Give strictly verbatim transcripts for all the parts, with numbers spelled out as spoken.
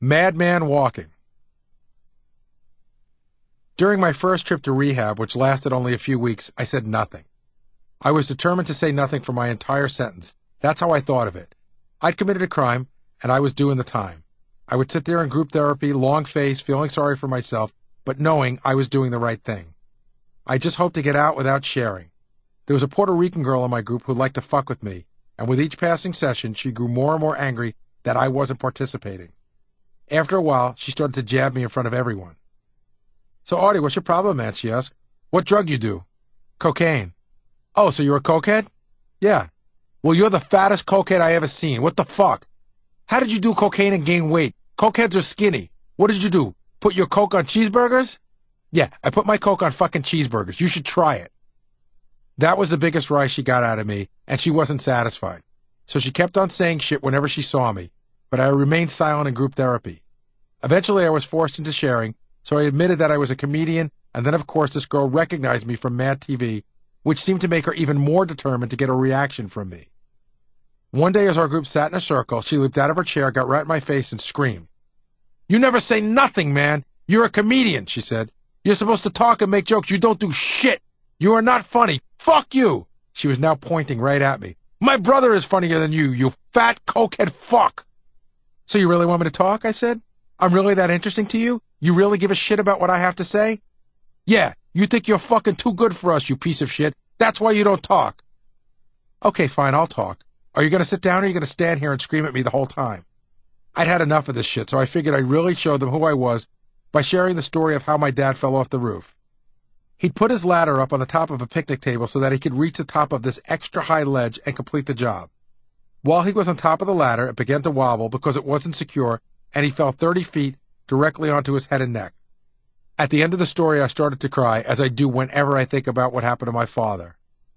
Madman walking. During my first trip to rehab, which lasted only a few weeks, I said nothing. I was determined to say nothing for my entire sentence. That's how I thought of it. I'd committed a crime, and I was doing the time. I would sit there in group therapy, long face, feeling sorry for myself, but knowing I was doing the right thing. I just hoped to get out without sharing. There was a Puerto Rican girl in my group who liked to fuck with me, and with each passing session, she grew more and more angry that I wasn't participating. After a while, she started to jab me in front of everyone. "So, Artie, what's your problem, man?" she asked. "What drug you do?" "Cocaine." "Oh, so you're a cokehead?" "Yeah." "Well, you're the fattest cokehead I ever seen. What the fuck? How did you do cocaine and gain weight? Cokeheads are skinny. What did you do? Put your coke on cheeseburgers?" "Yeah, I put my coke on fucking cheeseburgers. You should try it." That was the biggest rise she got out of me, and she wasn't satisfied. So she kept on saying shit whenever she saw me, but I remained silent in group therapy. Eventually, I was forced into sharing, so I admitted that I was a comedian, and then, of course, this girl recognized me from Mad T V, which seemed to make her even more determined to get a reaction from me. One day, as our group sat in a circle, she leaped out of her chair, got right in my face, and screamed. "You never say nothing, man! You're a comedian," she said. "You're supposed to talk and make jokes. You don't do shit! You are not funny! Fuck you!" She was now pointing right at me. "My brother is funnier than you, you fat cokehead fuck!" "So you really want me to talk?" I said. "I'm really that interesting to you? You really give a shit about what I have to say?" "Yeah, you think you're fucking too good for us, you piece of shit. That's why you don't talk." "Okay, fine, I'll talk. Are you going to sit down or are you going to stand here and scream at me the whole time?" I'd had enough of this shit, so I figured I'd really show them who I was by sharing the story of how my dad fell off the roof. He'd put his ladder up on the top of a picnic table so that he could reach the top of this extra high ledge and complete the job. While he was on top of the ladder, it began to wobble because it wasn't secure, and he fell thirty feet directly onto his head and neck. At the end of the story, I started to cry, as I do whenever I think about what happened to my father.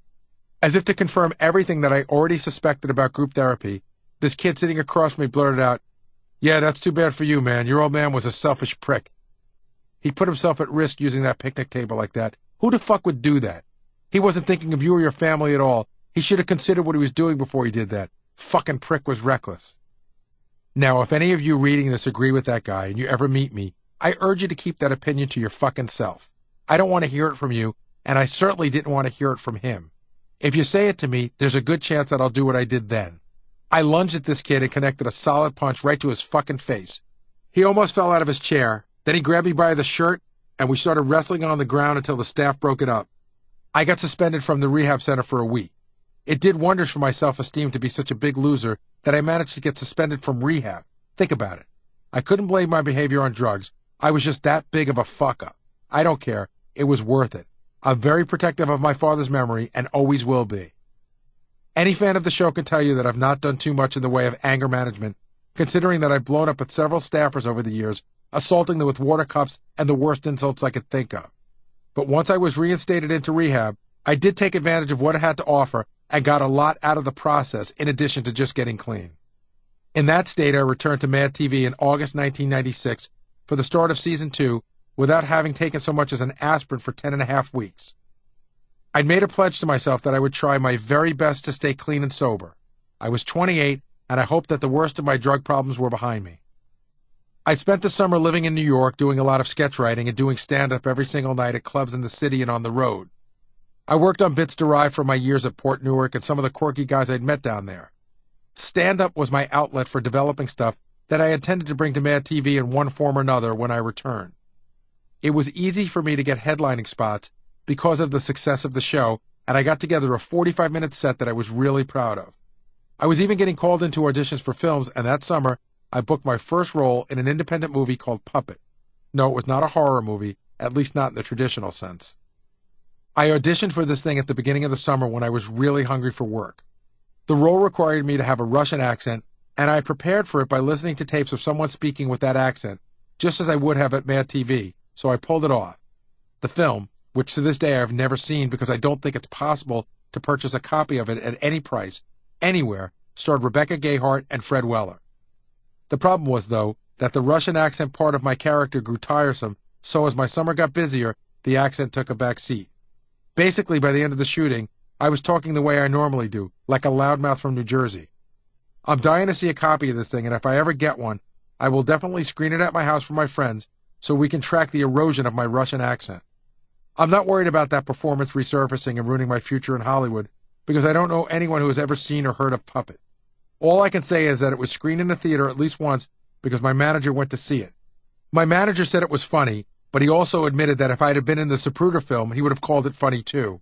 As if to confirm everything that I already suspected about group therapy, this kid sitting across from me blurted out, "Yeah, that's too bad for you, man. Your old man was a selfish prick." He put himself at risk using that picnic table like that. Who the fuck would do that? He wasn't thinking of you or your family at all. He should have considered what he was doing before he did that. Fucking prick was reckless. Now, if any of you reading this agree with that guy and you ever meet me, I urge you to keep that opinion to your fucking self. I don't want to hear it from you, and I certainly didn't want to hear it from him. If you say it to me, there's a good chance that I'll do what I did then. I lunged at this kid and connected a solid punch right to his fucking face. He almost fell out of his chair. Then he grabbed me by the shirt, and we started wrestling on the ground until the staff broke it up. I got suspended from the rehab center for a week. It did wonders for my self-esteem to be such a big loser that I managed to get suspended from rehab. Think about it. I couldn't blame my behavior on drugs. I was just that big of a fuck-up. I don't care. It was worth it. I'm very protective of my father's memory and always will be. Any fan of the show can tell you that I've not done too much in the way of anger management, considering that I've blown up at several staffers over the years, assaulting them with water cups and the worst insults I could think of. But once I was reinstated into rehab, I did take advantage of what it had to offer and got a lot out of the process in addition to just getting clean. In that state, I returned to Mad T V in August nineteen ninety-six for the start of season two without having taken so much as an aspirin for ten and a half weeks. I'd made a pledge to myself that I would try my very best to stay clean and sober. I was twenty-eight, and I hoped that the worst of my drug problems were behind me. I'd spent the summer living in New York doing a lot of sketch writing and doing stand-up every single night at clubs in the city and on the road. I worked on bits derived from my years at Port Newark and some of the quirky guys I'd met down there. Stand-up was my outlet for developing stuff that I intended to bring to Mad T V in one form or another when I returned. It was easy for me to get headlining spots because of the success of the show, and I got together a forty-five minute set that I was really proud of. I was even getting called into auditions for films, and that summer, I booked my first role in an independent movie called Puppet. No, it was not a horror movie, at least not in the traditional sense. I auditioned for this thing at the beginning of the summer when I was really hungry for work. The role required me to have a Russian accent, and I prepared for it by listening to tapes of someone speaking with that accent, just as I would have at Mad T V, so I pulled it off. The film, which to this day I have never seen because I don't think it's possible to purchase a copy of it at any price, anywhere, starred Rebecca Gayheart and Fred Weller. The problem was, though, that the Russian accent part of my character grew tiresome, so as my summer got busier, the accent took a back seat. Basically, by the end of the shooting, I was talking the way I normally do, like a loudmouth from New Jersey. I'm dying to see a copy of this thing, and if I ever get one, I will definitely screen it at my house for my friends so we can track the erosion of my Russian accent. I'm not worried about that performance resurfacing and ruining my future in Hollywood because I don't know anyone who has ever seen or heard of Puppet. All I can say is that it was screened in the theater at least once because my manager went to see it. My manager said it was funny, but he also admitted that if I had been in the Zapruder film, he would have called it funny too.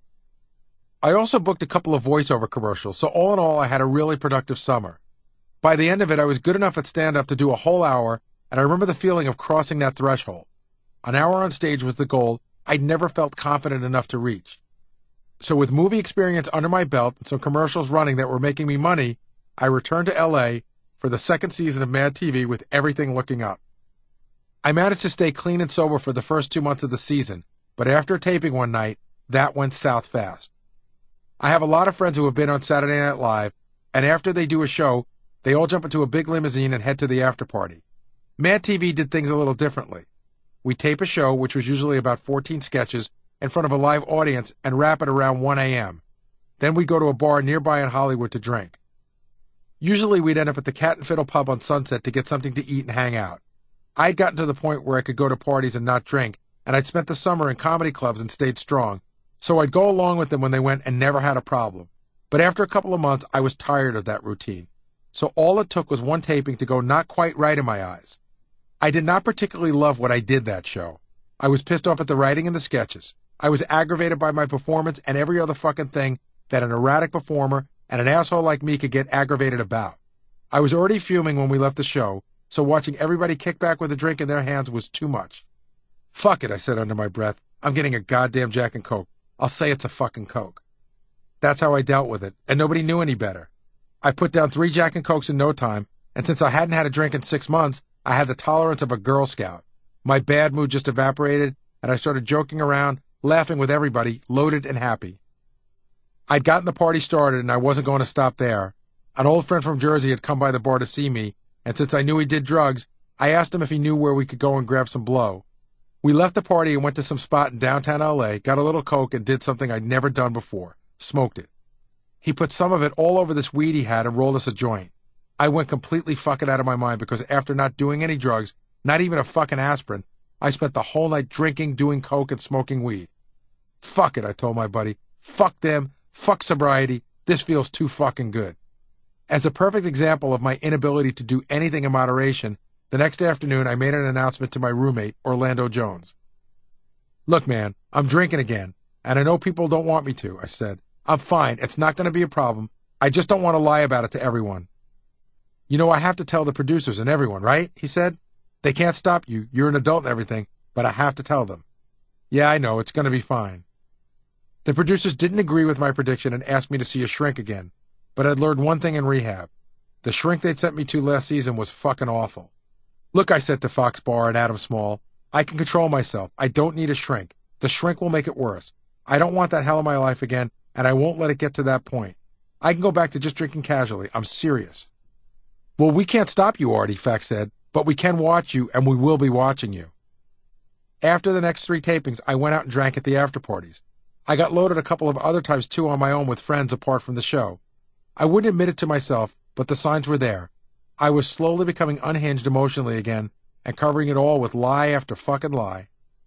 I also booked a couple of voiceover commercials, so all in all, I had a really productive summer. By the end of it, I was good enough at stand-up to do a whole hour, and I remember the feeling of crossing that threshold. An hour on stage was the goal I'd never felt confident enough to reach. So with movie experience under my belt and some commercials running that were making me money, I returned to L A for the second season of Mad T V with everything looking up. I managed to stay clean and sober for the first two months of the season, but after taping one night, that went south fast. I have a lot of friends who have been on Saturday Night Live, and after they do a show, they all jump into a big limousine and head to the after party. Mad T V did things a little differently. We tape a show, which was usually about fourteen sketches, in front of a live audience and wrap it around one a.m. Then we'd go to a bar nearby in Hollywood to drink. Usually we'd end up at the Cat and Fiddle pub on Sunset to get something to eat and hang out. I'd gotten to the point where I could go to parties and not drink, and I'd spent the summer in comedy clubs and stayed strong, so I'd go along with them when they went and never had a problem. But after a couple of months, I was tired of that routine. So all it took was one taping to go not quite right in my eyes. I did not particularly love what I did that show. I was pissed off at the writing and the sketches. I was aggravated by my performance and every other fucking thing that an erratic performer and an asshole like me could get aggravated about. I was already fuming when we left the show, so watching everybody kick back with a drink in their hands was too much. Fuck it, I said under my breath. I'm getting a goddamn Jack and Coke. I'll say it's a fucking Coke. That's how I dealt with it, and nobody knew any better. I put down three Jack and Cokes in no time, and since I hadn't had a drink in six months, I had the tolerance of a Girl Scout. My bad mood just evaporated, and I started joking around, laughing with everybody, loaded and happy. I'd gotten the party started, and I wasn't going to stop there. An old friend from Jersey had come by the bar to see me, and since I knew he did drugs, I asked him if he knew where we could go and grab some blow. We left the party and went to some spot in downtown L A, got a little Coke, and did something I'd never done before. Smoked it. He put some of it all over this weed he had and rolled us a joint. I went completely fucking out of my mind because after not doing any drugs, not even a fucking aspirin, I spent the whole night drinking, doing Coke, and smoking weed. Fuck it, I told my buddy. Fuck them. Fuck sobriety. This feels too fucking good. As a perfect example of my inability to do anything in moderation, the next afternoon I made an announcement to my roommate, Orlando Jones. Look, man, I'm drinking again, and I know people don't want me to, I said. I'm fine. It's not going to be a problem. I just don't want to lie about it to everyone. You know, I have to tell the producers and everyone, right? He said. They can't stop you. You're an adult and everything, but I have to tell them. Yeah, I know. It's going to be fine. The producers didn't agree with my prediction and asked me to see a shrink again, but I'd learned one thing in rehab. The shrink they'd sent me to last season was fucking awful. Look, I said to Fox Barr and Adam Small, I can control myself. I don't need a shrink. The shrink will make it worse. I don't want that hell in my life again, and I won't let it get to that point. I can go back to just drinking casually. I'm serious. Well, we can't stop you, Artie, Fax said, but we can watch you, and we will be watching you. After the next three tapings, I went out and drank at the after parties. I got loaded a couple of other times, too, on my own with friends apart from the show. I wouldn't admit it to myself, but the signs were there. I was slowly becoming unhinged emotionally again, and covering it all with lie after fucking lie.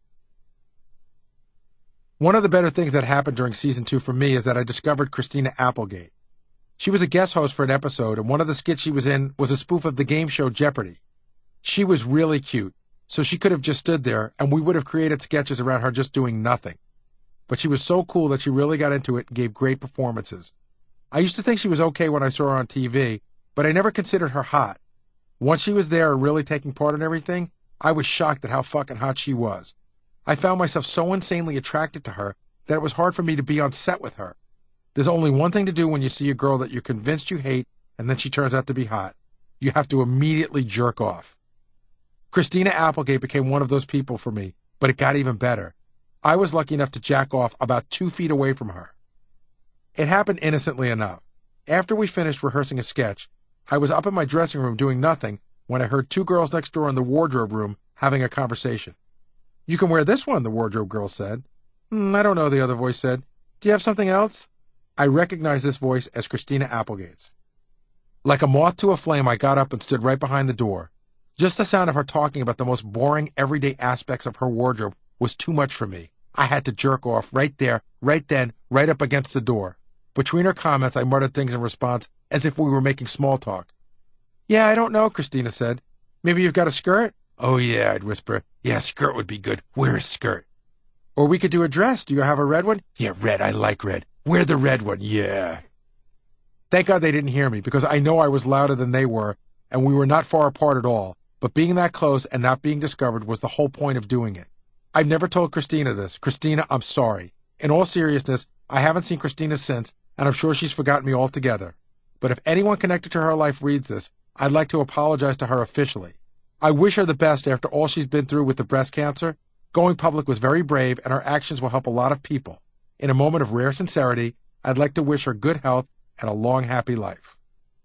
One of the better things that happened during season two for me is that I discovered Christina Applegate. She was a guest host for an episode, and one of the skits she was in was a spoof of the game show Jeopardy! She was really cute, so she could have just stood there, and we would have created sketches around her just doing nothing. But she was so cool that she really got into it and gave great performances. I used to think she was okay when I saw her on T V, but I never considered her hot. Once she was there and really taking part in everything, I was shocked at how fucking hot she was. I found myself so insanely attracted to her that it was hard for me to be on set with her. There's only one thing to do when you see a girl that you're convinced you hate and then she turns out to be hot. You have to immediately jerk off. Christina Applegate became one of those people for me, but it got even better. I was lucky enough to jack off about two feet away from her. It happened innocently enough. After we finished rehearsing a sketch, I was up in my dressing room doing nothing when I heard two girls next door in the wardrobe room having a conversation. You can wear this one, the wardrobe girl said. Hmm, I don't know, the other voice said. Do you have something else? I recognized this voice as Christina Applegate's. Like a moth to a flame, I got up and stood right behind the door. Just the sound of her talking about the most boring, everyday aspects of her wardrobe was too much for me. I had to jerk off right there, right then, right up against the door. Between her comments, I muttered things in response as if we were making small talk. Yeah, I don't know, Christina said. Maybe you've got a skirt? Oh, yeah, I'd whisper. Yeah, a skirt would be good. Wear a skirt. Or we could do a dress. Do you have a red one? Yeah, red. I like red. Wear the red one. Yeah. Thank God they didn't hear me, because I know I was louder than they were, and we were not far apart at all. But being that close and not being discovered was the whole point of doing it. I've never told Christina this. Christina, I'm sorry. In all seriousness, I haven't seen Christina since, and I'm sure she's forgotten me altogether. But if anyone connected to her life reads this, I'd like to apologize to her officially. I wish her the best after all she's been through with the breast cancer. Going public was very brave, and her actions will help a lot of people. In a moment of rare sincerity, I'd like to wish her good health and a long, happy life.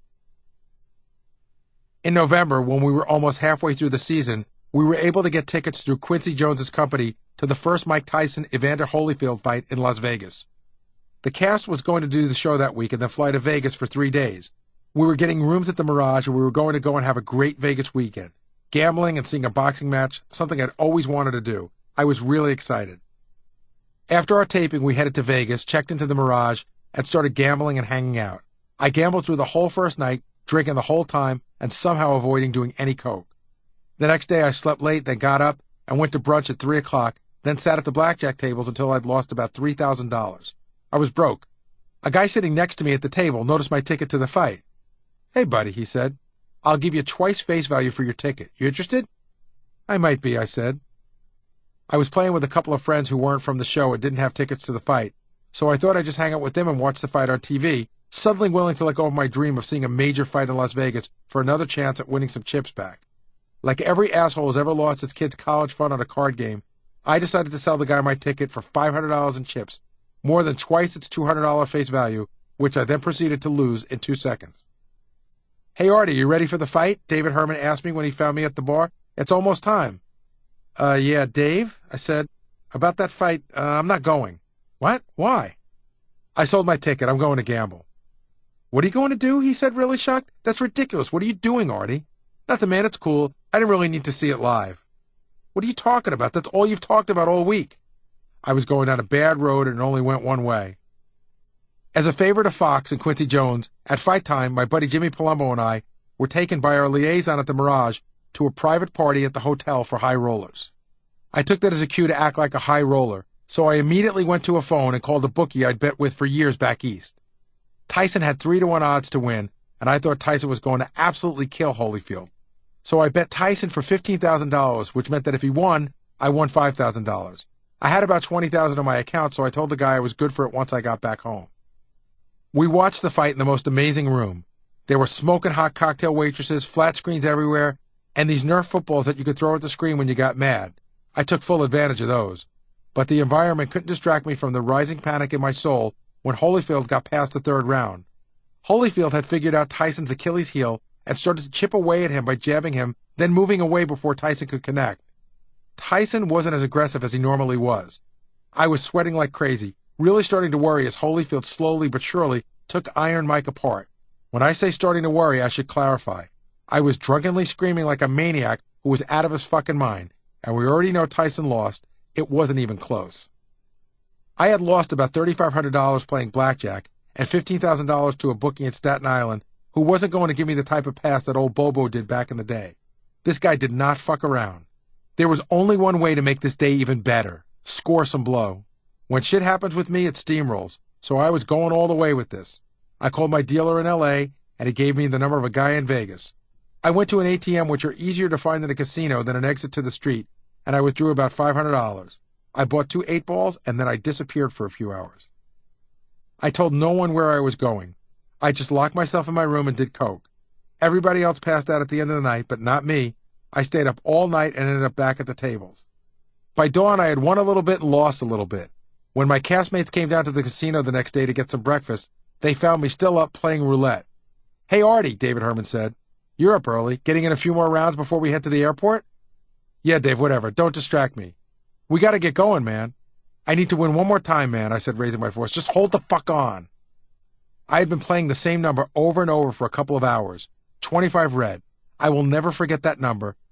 In November, when we were almost halfway through the season, we were able to get tickets through Quincy Jones's company to the first Mike Tyson-Evander Holyfield fight in Las Vegas. The cast was going to do the show that week and then fly to Vegas for three days. We were getting rooms at the Mirage, and we were going to go and have a great Vegas weekend. Gambling and seeing a boxing match, something I'd always wanted to do. I was really excited. After our taping, we headed to Vegas, checked into the Mirage, and started gambling and hanging out. I gambled through the whole first night, drinking the whole time, and somehow avoiding doing any coke. The next day I slept late, then got up and went to brunch at three o'clock, then sat at the blackjack tables until I'd lost about three thousand dollars. I was broke. A guy sitting next to me at the table noticed my ticket to the fight. Hey, buddy, he said. I'll give you twice face value for your ticket. You interested? I might be, I said. I was playing with a couple of friends who weren't from the show and didn't have tickets to the fight, so I thought I'd just hang out with them and watch the fight on T V, suddenly willing to let go of my dream of seeing a major fight in Las Vegas for another chance at winning some chips back. Like every asshole who's ever lost his kid's college fund on a card game, I decided to sell the guy my ticket for five hundred dollars in chips, more than twice its two hundred dollars face value, which I then proceeded to lose in two seconds. Hey, Artie, you ready for the fight? David Herman asked me when he found me at the bar. It's almost time. Uh, yeah, Dave, I said. About that fight, uh, I'm not going. What? Why? I sold my ticket. I'm going to gamble. What are you going to do? He said, really shocked. That's ridiculous. What are you doing, Artie? Nothing, man. It's cool. I didn't really need to see it live. What are you talking about? That's all you've talked about all week. I was going down a bad road and it only went one way. As a favor to Fox and Quincy Jones, at fight time, my buddy Jimmy Palumbo and I were taken by our liaison at the Mirage to a private party at the hotel for high rollers. I took that as a cue to act like a high roller, so I immediately went to a phone and called a bookie I'd bet with for years back east. Tyson had three to one odds to win, and I thought Tyson was going to absolutely kill Holyfield. So I bet Tyson for fifteen thousand dollars, which meant that if he won, I won five thousand dollars. I had about twenty thousand dollars on my account, so I told the guy I was good for it once I got back home. We watched the fight in the most amazing room. There were smoking hot cocktail waitresses, flat screens everywhere, and these Nerf footballs that you could throw at the screen when you got mad. I took full advantage of those. But the environment couldn't distract me from the rising panic in my soul when Holyfield got past the third round. Holyfield had figured out Tyson's Achilles heel and started to chip away at him by jabbing him, then moving away before Tyson could connect. Tyson wasn't as aggressive as he normally was. I was sweating like crazy, really starting to worry as Holyfield slowly but surely took Iron Mike apart. When I say starting to worry, I should clarify. I was drunkenly screaming like a maniac who was out of his fucking mind, and we already know Tyson lost. It wasn't even close. I had lost about thirty-five hundred dollars playing blackjack and fifteen thousand dollars to a bookie in Staten Island who wasn't going to give me the type of pass that old Bobo did back in the day. This guy did not fuck around. There was only one way to make this day even better: score some blow. When shit happens with me, it steamrolls, so I was going all the way with this. I called my dealer in L A, and he gave me the number of a guy in Vegas. I went to an A T M, which are easier to find in a casino than an exit to the street, and I withdrew about five hundred dollars. I bought two eight balls, and then I disappeared for a few hours. I told no one where I was going. I just locked myself in my room and did coke. Everybody else passed out at the end of the night, but not me. I stayed up all night and ended up back at the tables. By dawn, I had won a little bit and lost a little bit. When my castmates came down to the casino the next day to get some breakfast, they found me still up playing roulette. Hey, Artie, David Herman said. You're up early, getting in a few more rounds before we head to the airport? Yeah, Dave, whatever. Don't distract me. We got to get going, man. I need to win one more time, man, I said, raising my voice. Just hold the fuck on. I had been playing the same number over and over for a couple of hours. twenty-five red. I will never forget that number,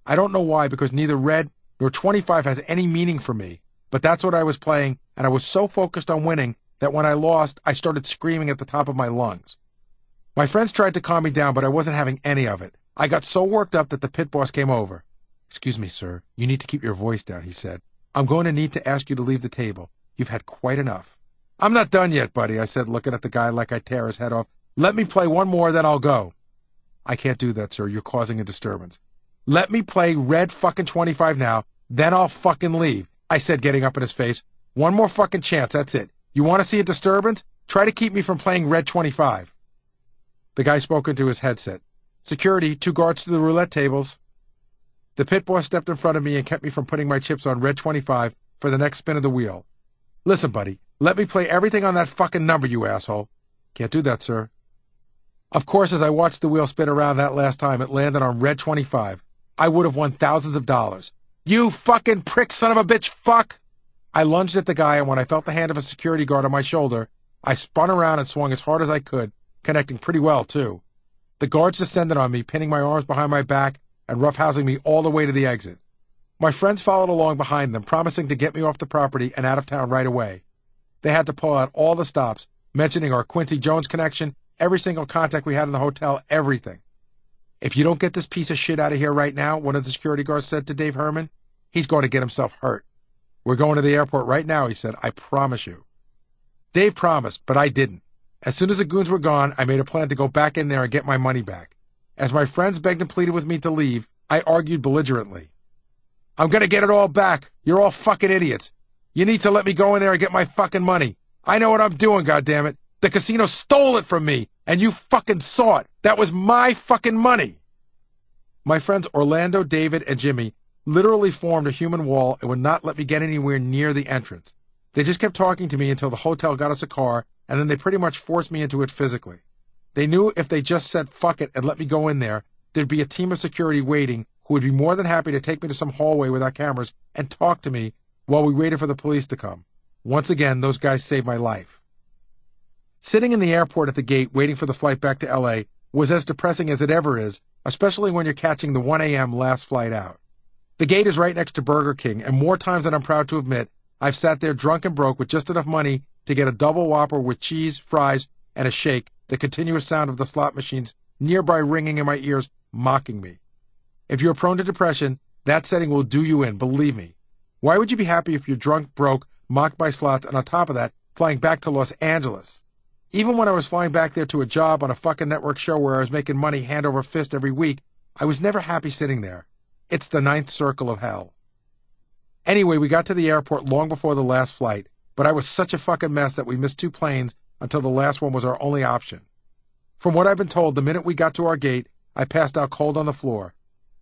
I don't know why, because neither red nor twenty-five has any meaning for me, but that's what I was playing, and I was so focused on winning that when I lost, I started screaming at the top of my lungs. My friends tried to calm me down, but I wasn't having any of it. I got so worked up that the pit boss came over. "Excuse me, sir. You need to keep your voice down," he said. "I'm going to need to ask you to leave the table. You've had quite enough." "I'm not done yet, buddy," I said, looking at the guy like I'd tear his head off. "Let me play one more, then I'll go." "I can't do that, sir. You're causing a disturbance." "Let me play red fucking twenty-five now, then I'll fucking leave," I said, getting up in his face. "One more fucking chance, that's it. You want to see a disturbance? Try to keep me from playing red twenty-five. The guy spoke into his headset. "Security, two guards to the roulette tables." The pit boss stepped in front of me and kept me from putting my chips on red twenty-five for the next spin of the wheel. "Listen, buddy, let me play everything on that fucking number, you asshole." "Can't do that, sir." Of course, as I watched the wheel spin around that last time, it landed on red twenty-five. I would have won thousands of dollars. "You fucking prick son of a bitch, fuck!" I lunged at the guy, and when I felt the hand of a security guard on my shoulder, I spun around and swung as hard as I could, connecting pretty well, too. The guards descended on me, pinning my arms behind my back and roughhousing me all the way to the exit. My friends followed along behind them, promising to get me off the property and out of town right away. They had to pull out all the stops, mentioning our Quincy Jones connection, every single contact we had in the hotel, everything. "If you don't get this piece of shit out of here right now," one of the security guards said to Dave Herman, "he's going to get himself hurt." "We're going to the airport right now," he said. "I promise you." Dave promised, but I didn't. As soon as the goons were gone, I made a plan to go back in there and get my money back. As my friends begged and pleaded with me to leave, I argued belligerently. "I'm going to get it all back. You're all fucking idiots. You need to let me go in there and get my fucking money. I know what I'm doing, goddammit. The casino stole it from me, and you fucking saw it. That was my fucking money." My friends Orlando, David, and Jimmy literally formed a human wall and would not let me get anywhere near the entrance. They just kept talking to me until the hotel got us a car, and then they pretty much forced me into it physically. They knew if they just said fuck it and let me go in there, there'd be a team of security waiting who would be more than happy to take me to some hallway without cameras and talk to me while we waited for the police to come. Once again, those guys saved my life. Sitting in the airport at the gate waiting for the flight back to L A was as depressing as it ever is, especially when you're catching the one a m last flight out. The gate is right next to Burger King, and more times than I'm proud to admit, I've sat there drunk and broke with just enough money to get a double Whopper with cheese, fries, and a shake, the continuous sound of the slot machines nearby ringing in my ears, mocking me. If you're prone to depression, that setting will do you in, believe me. Why would you be happy if you're drunk, broke, mocked by slots, and on top of that, flying back to Los Angeles? Even when I was flying back there to a job on a fucking network show where I was making money hand over fist every week, I was never happy sitting there. It's the ninth circle of hell. Anyway, we got to the airport long before the last flight, but I was such a fucking mess that we missed two planes until the last one was our only option. From what I've been told, the minute we got to our gate, I passed out cold on the floor.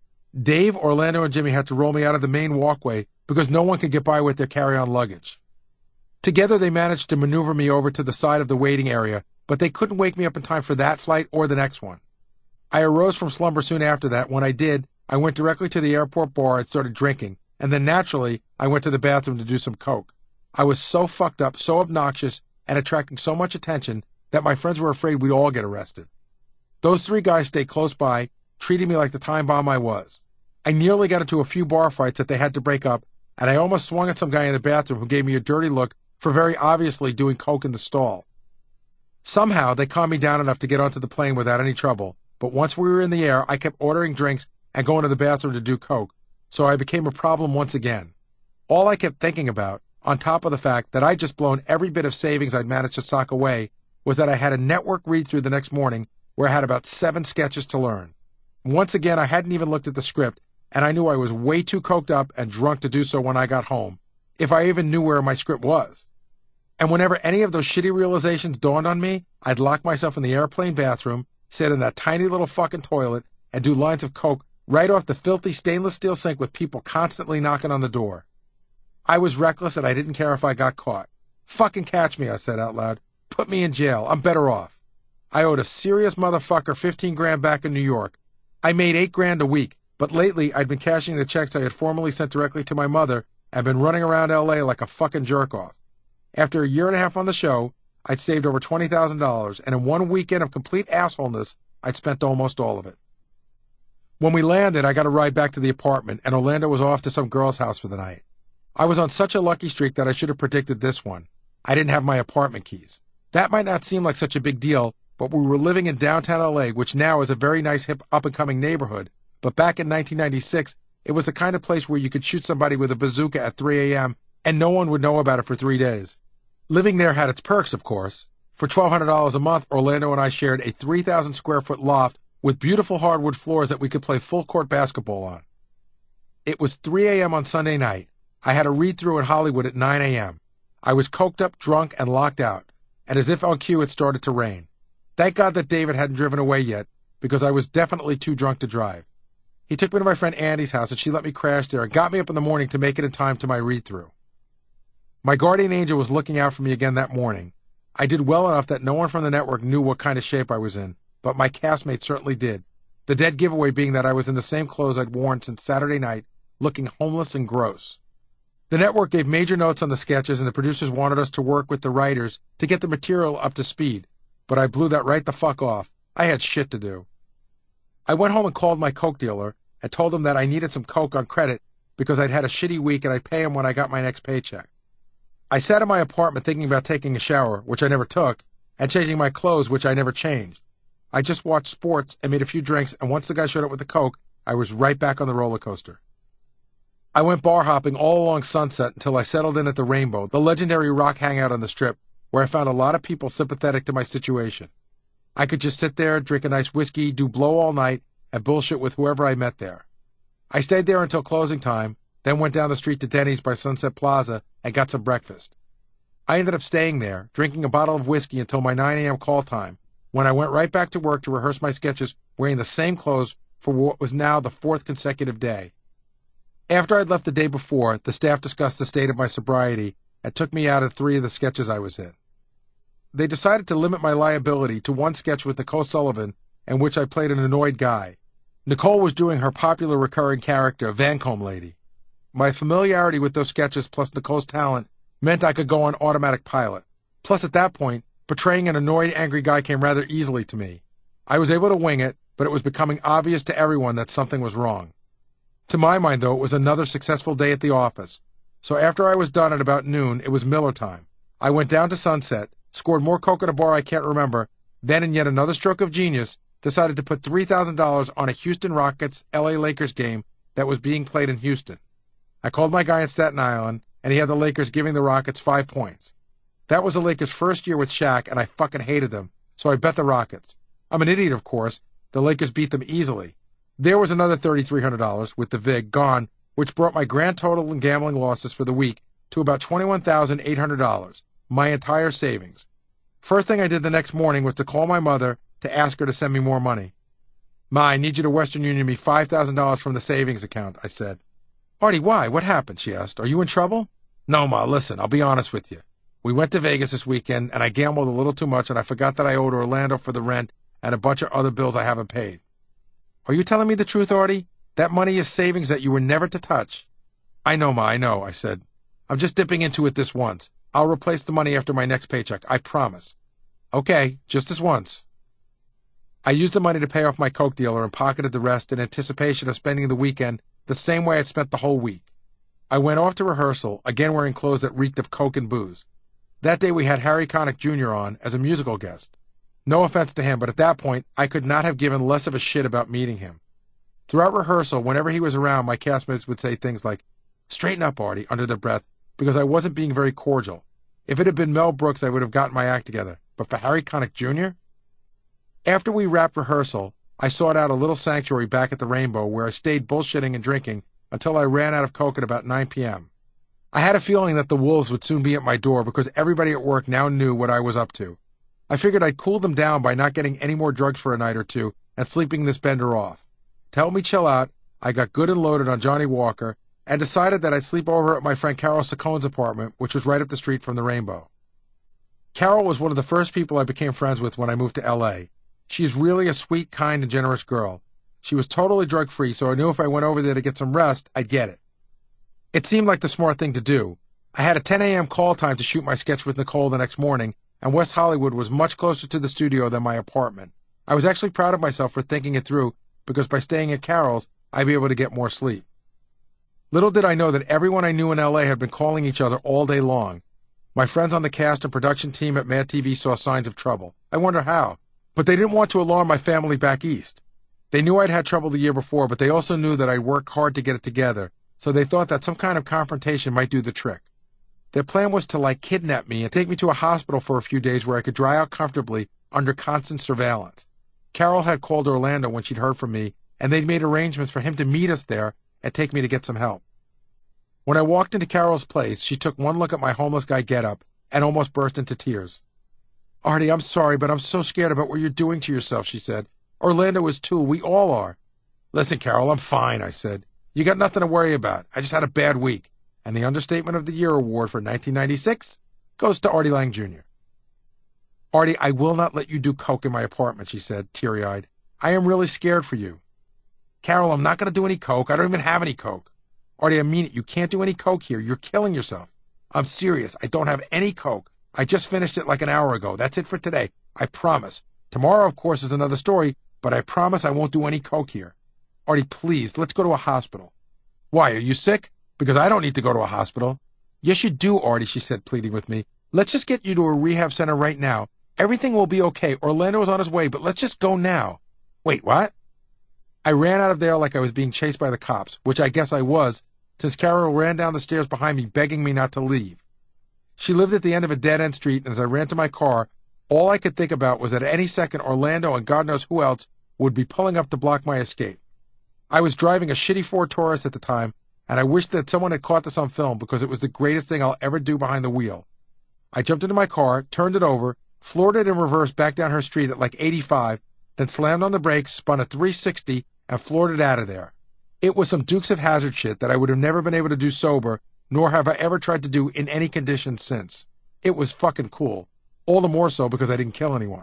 Dave, Orlando, and Jimmy had to roll me out of the main walkway because no one could get by with their carry-on luggage. Together, they managed to maneuver me over to the side of the waiting area, but they couldn't wake me up in time for that flight or the next one. I arose from slumber soon after that. When I did, I went directly to the airport bar and started drinking, and then naturally, I went to the bathroom to do some coke. I was so fucked up, so obnoxious, and attracting so much attention that my friends were afraid we'd all get arrested. Those three guys stayed close by, treating me like the time bomb I was. I nearly got into a few bar fights that they had to break up, and I almost swung at some guy in the bathroom who gave me a dirty look for very obviously doing coke in the stall. Somehow, they calmed me down enough to get onto the plane without any trouble, but once we were in the air, I kept ordering drinks and going to the bathroom to do coke, so I became a problem once again. All I kept thinking about, on top of the fact that I'd just blown every bit of savings I'd managed to sock away, was that I had a network read-through the next morning where I had about seven sketches to learn. Once again, I hadn't even looked at the script, and I knew I was way too coked up and drunk to do so when I got home, if I even knew where my script was. And whenever any of those shitty realizations dawned on me, I'd lock myself in the airplane bathroom, sit in that tiny little fucking toilet, and do lines of coke right off the filthy stainless steel sink with people constantly knocking on the door. I was reckless and I didn't care if I got caught. Fucking catch me, I said out loud. Put me in jail. I'm better off. I owed a serious motherfucker fifteen grand back in New York. I made eight grand a week, but lately I'd been cashing the checks I had formerly sent directly to my mother and been running around L A like a fucking jerk-off. After a year and a half on the show, I'd saved over twenty thousand dollars, and in one weekend of complete assholeness, I'd spent almost all of it. When we landed, I got a ride back to the apartment, and Orlando was off to some girl's house for the night. I was on such a lucky streak that I should have predicted this one. I didn't have my apartment keys. That might not seem like such a big deal, but we were living in downtown L A, which now is a very nice, hip, up-and-coming neighborhood. But back in nineteen ninety-six, it was the kind of place where you could shoot somebody with a bazooka at three a m, and no one would know about it for three days. Living there had its perks, of course. For twelve hundred dollars a month, Orlando and I shared a three thousand square foot loft with beautiful hardwood floors that we could play full-court basketball on. It was three a m on Sunday night. I had a read-through in Hollywood at nine a m I was coked up, drunk, and locked out, and as if on cue, it started to rain. Thank God that David hadn't driven away yet, because I was definitely too drunk to drive. He took me to my friend Andy's house, and she let me crash there and got me up in the morning to make it in time to my read-through. My guardian angel was looking out for me again that morning. I did well enough that no one from the network knew what kind of shape I was in, but my castmates certainly did, the dead giveaway being that I was in the same clothes I'd worn since Saturday night, looking homeless and gross. The network gave major notes on the sketches, and the producers wanted us to work with the writers to get the material up to speed, but I blew that right the fuck off. I had shit to do. I went home and called my coke dealer and told him that I needed some coke on credit because I'd had a shitty week and I'd pay him when I got my next paycheck. I sat in my apartment thinking about taking a shower, which I never took, and changing my clothes, which I never changed. I just watched sports and made a few drinks, and once the guy showed up with the coke, I was right back on the roller coaster. I went bar hopping all along Sunset until I settled in at the Rainbow, the legendary rock hangout on the Strip, where I found a lot of people sympathetic to my situation. I could just sit there, drink a nice whiskey, do blow all night, and bullshit with whoever I met there. I stayed there until closing time, then went down the street to Denny's by Sunset Plaza and got some breakfast. I ended up staying there, drinking a bottle of whiskey until my nine a m call time, when I went right back to work to rehearse my sketches wearing the same clothes for what was now the fourth consecutive day. After I'd left the day before, the staff discussed the state of my sobriety and took me out of three of the sketches I was in. They decided to limit my liability to one sketch with Nicole Sullivan, in which I played an annoyed guy. Nicole was doing her popular recurring character, Vancombe Lady. My familiarity with those sketches plus Nicole's talent meant I could go on automatic pilot. Plus, at that point, portraying an annoyed, angry guy came rather easily to me. I was able to wing it, but it was becoming obvious to everyone that something was wrong. To my mind, though, it was another successful day at the office. So after I was done at about noon, it was Miller time. I went down to Sunset, scored more coke at a bar I can't remember, then in yet another stroke of genius, decided to put three thousand dollars on a Houston Rockets L A Lakers game that was being played in Houston. I called my guy in Staten Island, and he had the Lakers giving the Rockets five points. That was the Lakers' first year with Shaq, and I fucking hated them, so I bet the Rockets. I'm an idiot, of course. The Lakers beat them easily. There was another three thousand three hundred dollars with the vig gone, which brought my grand total in gambling losses for the week to about twenty-one thousand eight hundred dollars, my entire savings. First thing I did the next morning was to call my mother to ask her to send me more money. Ma, I need you to Western Union me five thousand dollars from the savings account, I said. Artie, why? What happened? She asked. Are you in trouble? No, Ma, listen, I'll be honest with you. We went to Vegas this weekend, and I gambled a little too much, and I forgot that I owed Orlando for the rent and a bunch of other bills I haven't paid. Are you telling me the truth, Artie? That money is savings that you were never to touch. I know, Ma, I know, I said. I'm just dipping into it this once. I'll replace the money after my next paycheck, I promise. Okay, just this once. I used the money to pay off my coke dealer and pocketed the rest in anticipation of spending the weekend the same way I'd spent the whole week. I went off to rehearsal, again wearing clothes that reeked of coke and booze. That day we had Harry Connick Junior on as a musical guest. No offense to him, but at that point, I could not have given less of a shit about meeting him. Throughout rehearsal, whenever he was around, my castmates would say things like, "Straighten up, Artie," under their breath, because I wasn't being very cordial. If it had been Mel Brooks, I would have gotten my act together. But for Harry Connick Junior? After we wrapped rehearsal, I sought out a little sanctuary back at the Rainbow where I stayed bullshitting and drinking until I ran out of coke at about nine p m I had a feeling that the wolves would soon be at my door because everybody at work now knew what I was up to. I figured I'd cool them down by not getting any more drugs for a night or two and sleeping this bender off. To help me chill out, I got good and loaded on Johnny Walker and decided that I'd sleep over at my friend Carol Saccone's apartment, which was right up the street from the Rainbow. Carol was one of the first people I became friends with when I moved to L A. She is really a sweet, kind, and generous girl. She was totally drug-free, so I knew if I went over there to get some rest, I'd get it. It seemed like the smart thing to do. I had a ten a m call time to shoot my sketch with Nicole the next morning, and West Hollywood was much closer to the studio than my apartment. I was actually proud of myself for thinking it through, because by staying at Carol's, I'd be able to get more sleep. Little did I know that everyone I knew in L A had been calling each other all day long. My friends on the cast and production team at Mad T V saw signs of trouble. I wonder how. But they didn't want to alarm my family back east. They knew I'd had trouble the year before, but they also knew that I'd worked hard to get it together, so they thought that some kind of confrontation might do the trick. Their plan was to, like, kidnap me and take me to a hospital for a few days where I could dry out comfortably under constant surveillance. Carol had called Orlando when she'd heard from me, and they'd made arrangements for him to meet us there and take me to get some help. When I walked into Carol's place, she took one look at my homeless guy getup and almost burst into tears. "Artie, I'm sorry, but I'm so scared about what you're doing to yourself," she said. "Orlando is too. We all are." "Listen, Carol, I'm fine," I said. "You got nothing to worry about. I just had a bad week." And the Understatement of the Year award for nineteen ninety-six goes to Artie Lang Junior "Artie, I will not let you do coke in my apartment," she said, teary-eyed. "I am really scared for you." "Carol, I'm not going to do any coke. I don't even have any coke." "Artie, I mean it. You can't do any coke here. You're killing yourself." "I'm serious. I don't have any coke. I just finished it like an hour ago. That's it for today. I promise. Tomorrow, of course, is another story, but I promise I won't do any coke here." "Artie, please, let's go to a hospital." "Why, are you sick?" "Because I don't need to go to a hospital." "Yes, you do, Artie," she said, pleading with me. "Let's just get you to a rehab center right now. Everything will be okay. Orlando is on his way, but let's just go now." "Wait, what?" I ran out of there like I was being chased by the cops, which I guess I was, since Carol ran down the stairs behind me begging me not to leave. She lived at the end of a dead-end street, and as I ran to my car, all I could think about was that at any second Orlando and God knows who else would be pulling up to block my escape. I was driving a shitty Ford Taurus at the time, and I wished that someone had caught this on film because it was the greatest thing I'll ever do behind the wheel. I jumped into my car, turned it over, floored it in reverse back down her street at like eighty-five, then slammed on the brakes, spun a three sixty, and floored it out of there. It was some Dukes of Hazzard shit that I would have never been able to do sober, nor have I ever tried to do in any conditions since. It was fucking cool. All the more so because I didn't kill anyone.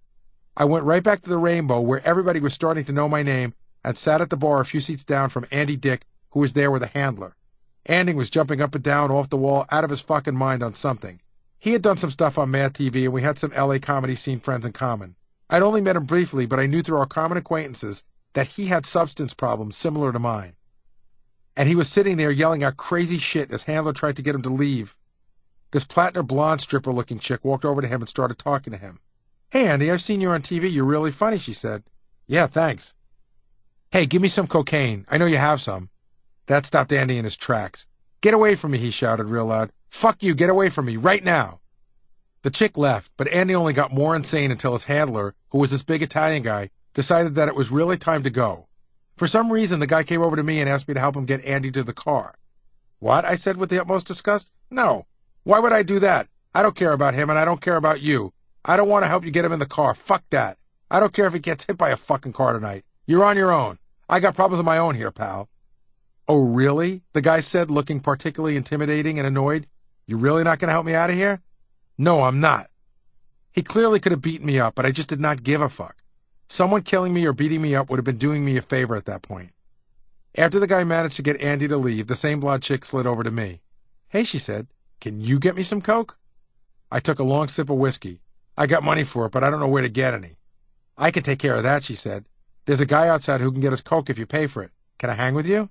I went right back to the Rainbow where everybody was starting to know my name and sat at the bar a few seats down from Andy Dick, who was there with a handler. Andy was jumping up and down off the wall out of his fucking mind on something. He had done some stuff on Mad T V and we had some L A comedy scene friends in common. I'd only met him briefly, but I knew through our common acquaintances that he had substance problems similar to mine. And he was sitting there yelling out crazy shit as handler tried to get him to leave. This platinum blonde stripper-looking chick walked over to him and started talking to him. "Hey, Andy, I've seen you on T V. You're really funny," she said. "Yeah, thanks." "Hey, give me some cocaine. I know you have some." That stopped Andy in his tracks. "Get away from me," he shouted real loud. "Fuck you, get away from me, right now." The chick left, but Andy only got more insane until his handler, who was this big Italian guy, decided that it was really time to go. For some reason, the guy came over to me and asked me to help him get Andy to the car. "What?" I said with the utmost disgust. "No. Why would I do that? I don't care about him and I don't care about you. I don't want to help you get him in the car. Fuck that. I don't care if he gets hit by a fucking car tonight. You're on your own. I got problems of my own here, pal." "Oh, really?" the guy said, looking particularly intimidating and annoyed. "You really not going to help me out of here?" "No, I'm not." He clearly could have beaten me up, but I just did not give a fuck. Someone killing me or beating me up would have been doing me a favor at that point. After the guy managed to get Andy to leave, the same blonde chick slid over to me. "Hey," she said, "can you get me some coke?" I took a long sip of whiskey. "I got money for it, but I don't know where to get any." "I can take care of that," she said. "There's a guy outside who can get us coke if you pay for it. Can I hang with you?"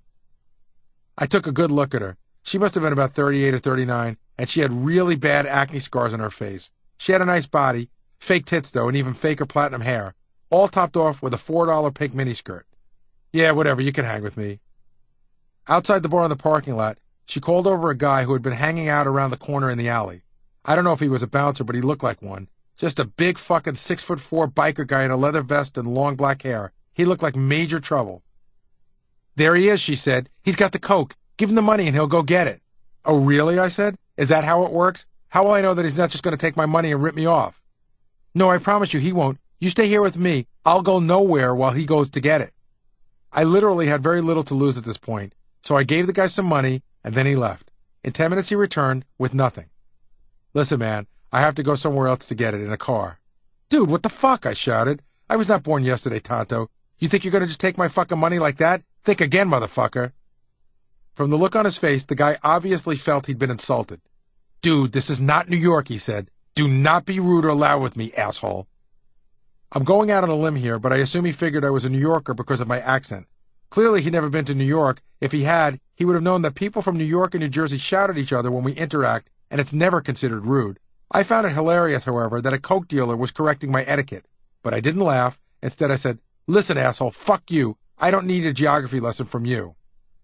I took a good look at her. She must have been about thirty-eight or thirty-nine, and she had really bad acne scars on her face. She had a nice body, fake tits though, and even faker platinum hair, all topped off with a four dollar pink miniskirt. "Yeah, whatever, you can hang with me." Outside the bar in the parking lot, she called over a guy who had been hanging out around the corner in the alley. I don't know if he was a bouncer, but he looked like one. Just a big fucking six foot four biker guy in a leather vest and long black hair. He looked like major trouble. "There he is," she said. "He's got the coke. Give him the money and he'll go get it." "Oh, really?" I said. "Is that how it works? How will I know that he's not just going to take my money and rip me off?" "No, I promise you he won't. You stay here with me. I'll go nowhere while he goes to get it." I literally had very little to lose at this point, so I gave the guy some money, and then he left. In ten minutes he returned with nothing. "Listen, man, I have to go somewhere else to get it in a car." "Dude, what the fuck?" I shouted. "I was not born yesterday, Tonto. You think you're going to just take my fucking money like that? Think again, motherfucker." From the look on his face, the guy obviously felt he'd been insulted. "Dude, this is not New York," he said. "Do not be rude or loud with me, asshole." I'm going out on a limb here, but I assume he figured I was a New Yorker because of my accent. Clearly he'd never been to New York. If he had, he would have known that people from New York and New Jersey shout at each other when we interact, and it's never considered rude. I found it hilarious, however, that a coke dealer was correcting my etiquette. But I didn't laugh. Instead I said, "Listen, asshole, fuck you. I don't need a geography lesson from you."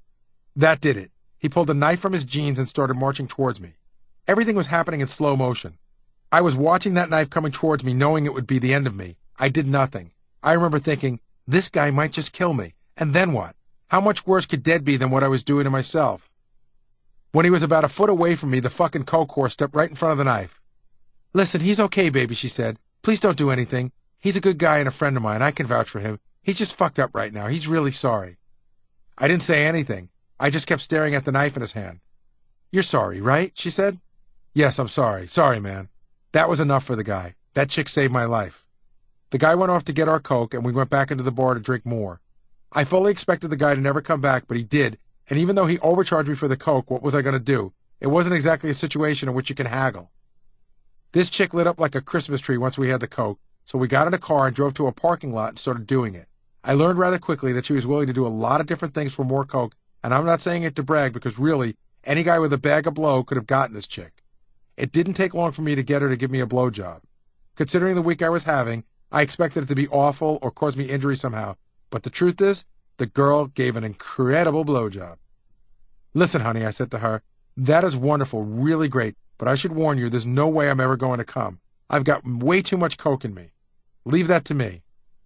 That did it. He pulled a knife from his jeans and started marching towards me. Everything was happening in slow motion. I was watching that knife coming towards me, knowing it would be the end of me. I did nothing. I remember thinking, this guy might just kill me. And then what? How much worse could dead be than what I was doing to myself? When he was about a foot away from me, the fucking coke whore stepped right in front of the knife. "Listen, he's okay, baby," she said. "Please don't do anything. He's a good guy and a friend of mine. I can vouch for him. He's just fucked up right now. He's really sorry." I didn't say anything. I just kept staring at the knife in his hand. "You're sorry, right?" she said. "Yes, I'm sorry. Sorry, man." That was enough for the guy. That chick saved my life. The guy went off to get our coke, and we went back into the bar to drink more. I fully expected the guy to never come back, but he did, and even though he overcharged me for the coke, what was I going to do? It wasn't exactly a situation in which you can haggle. This chick lit up like a Christmas tree once we had the coke, so we got in a car and drove to a parking lot and started doing it. I learned rather quickly that she was willing to do a lot of different things for more coke, and I'm not saying it to brag because really, any guy with a bag of blow could have gotten this chick. It didn't take long for me to get her to give me a blowjob. Considering the week I was having, I expected it to be awful or cause me injury somehow, but the truth is, the girl gave an incredible blowjob. "Listen, honey," I said to her, "that is wonderful, really great, but I should warn you, there's no way I'm ever going to come. I've got way too much coke in me. Leave that to me."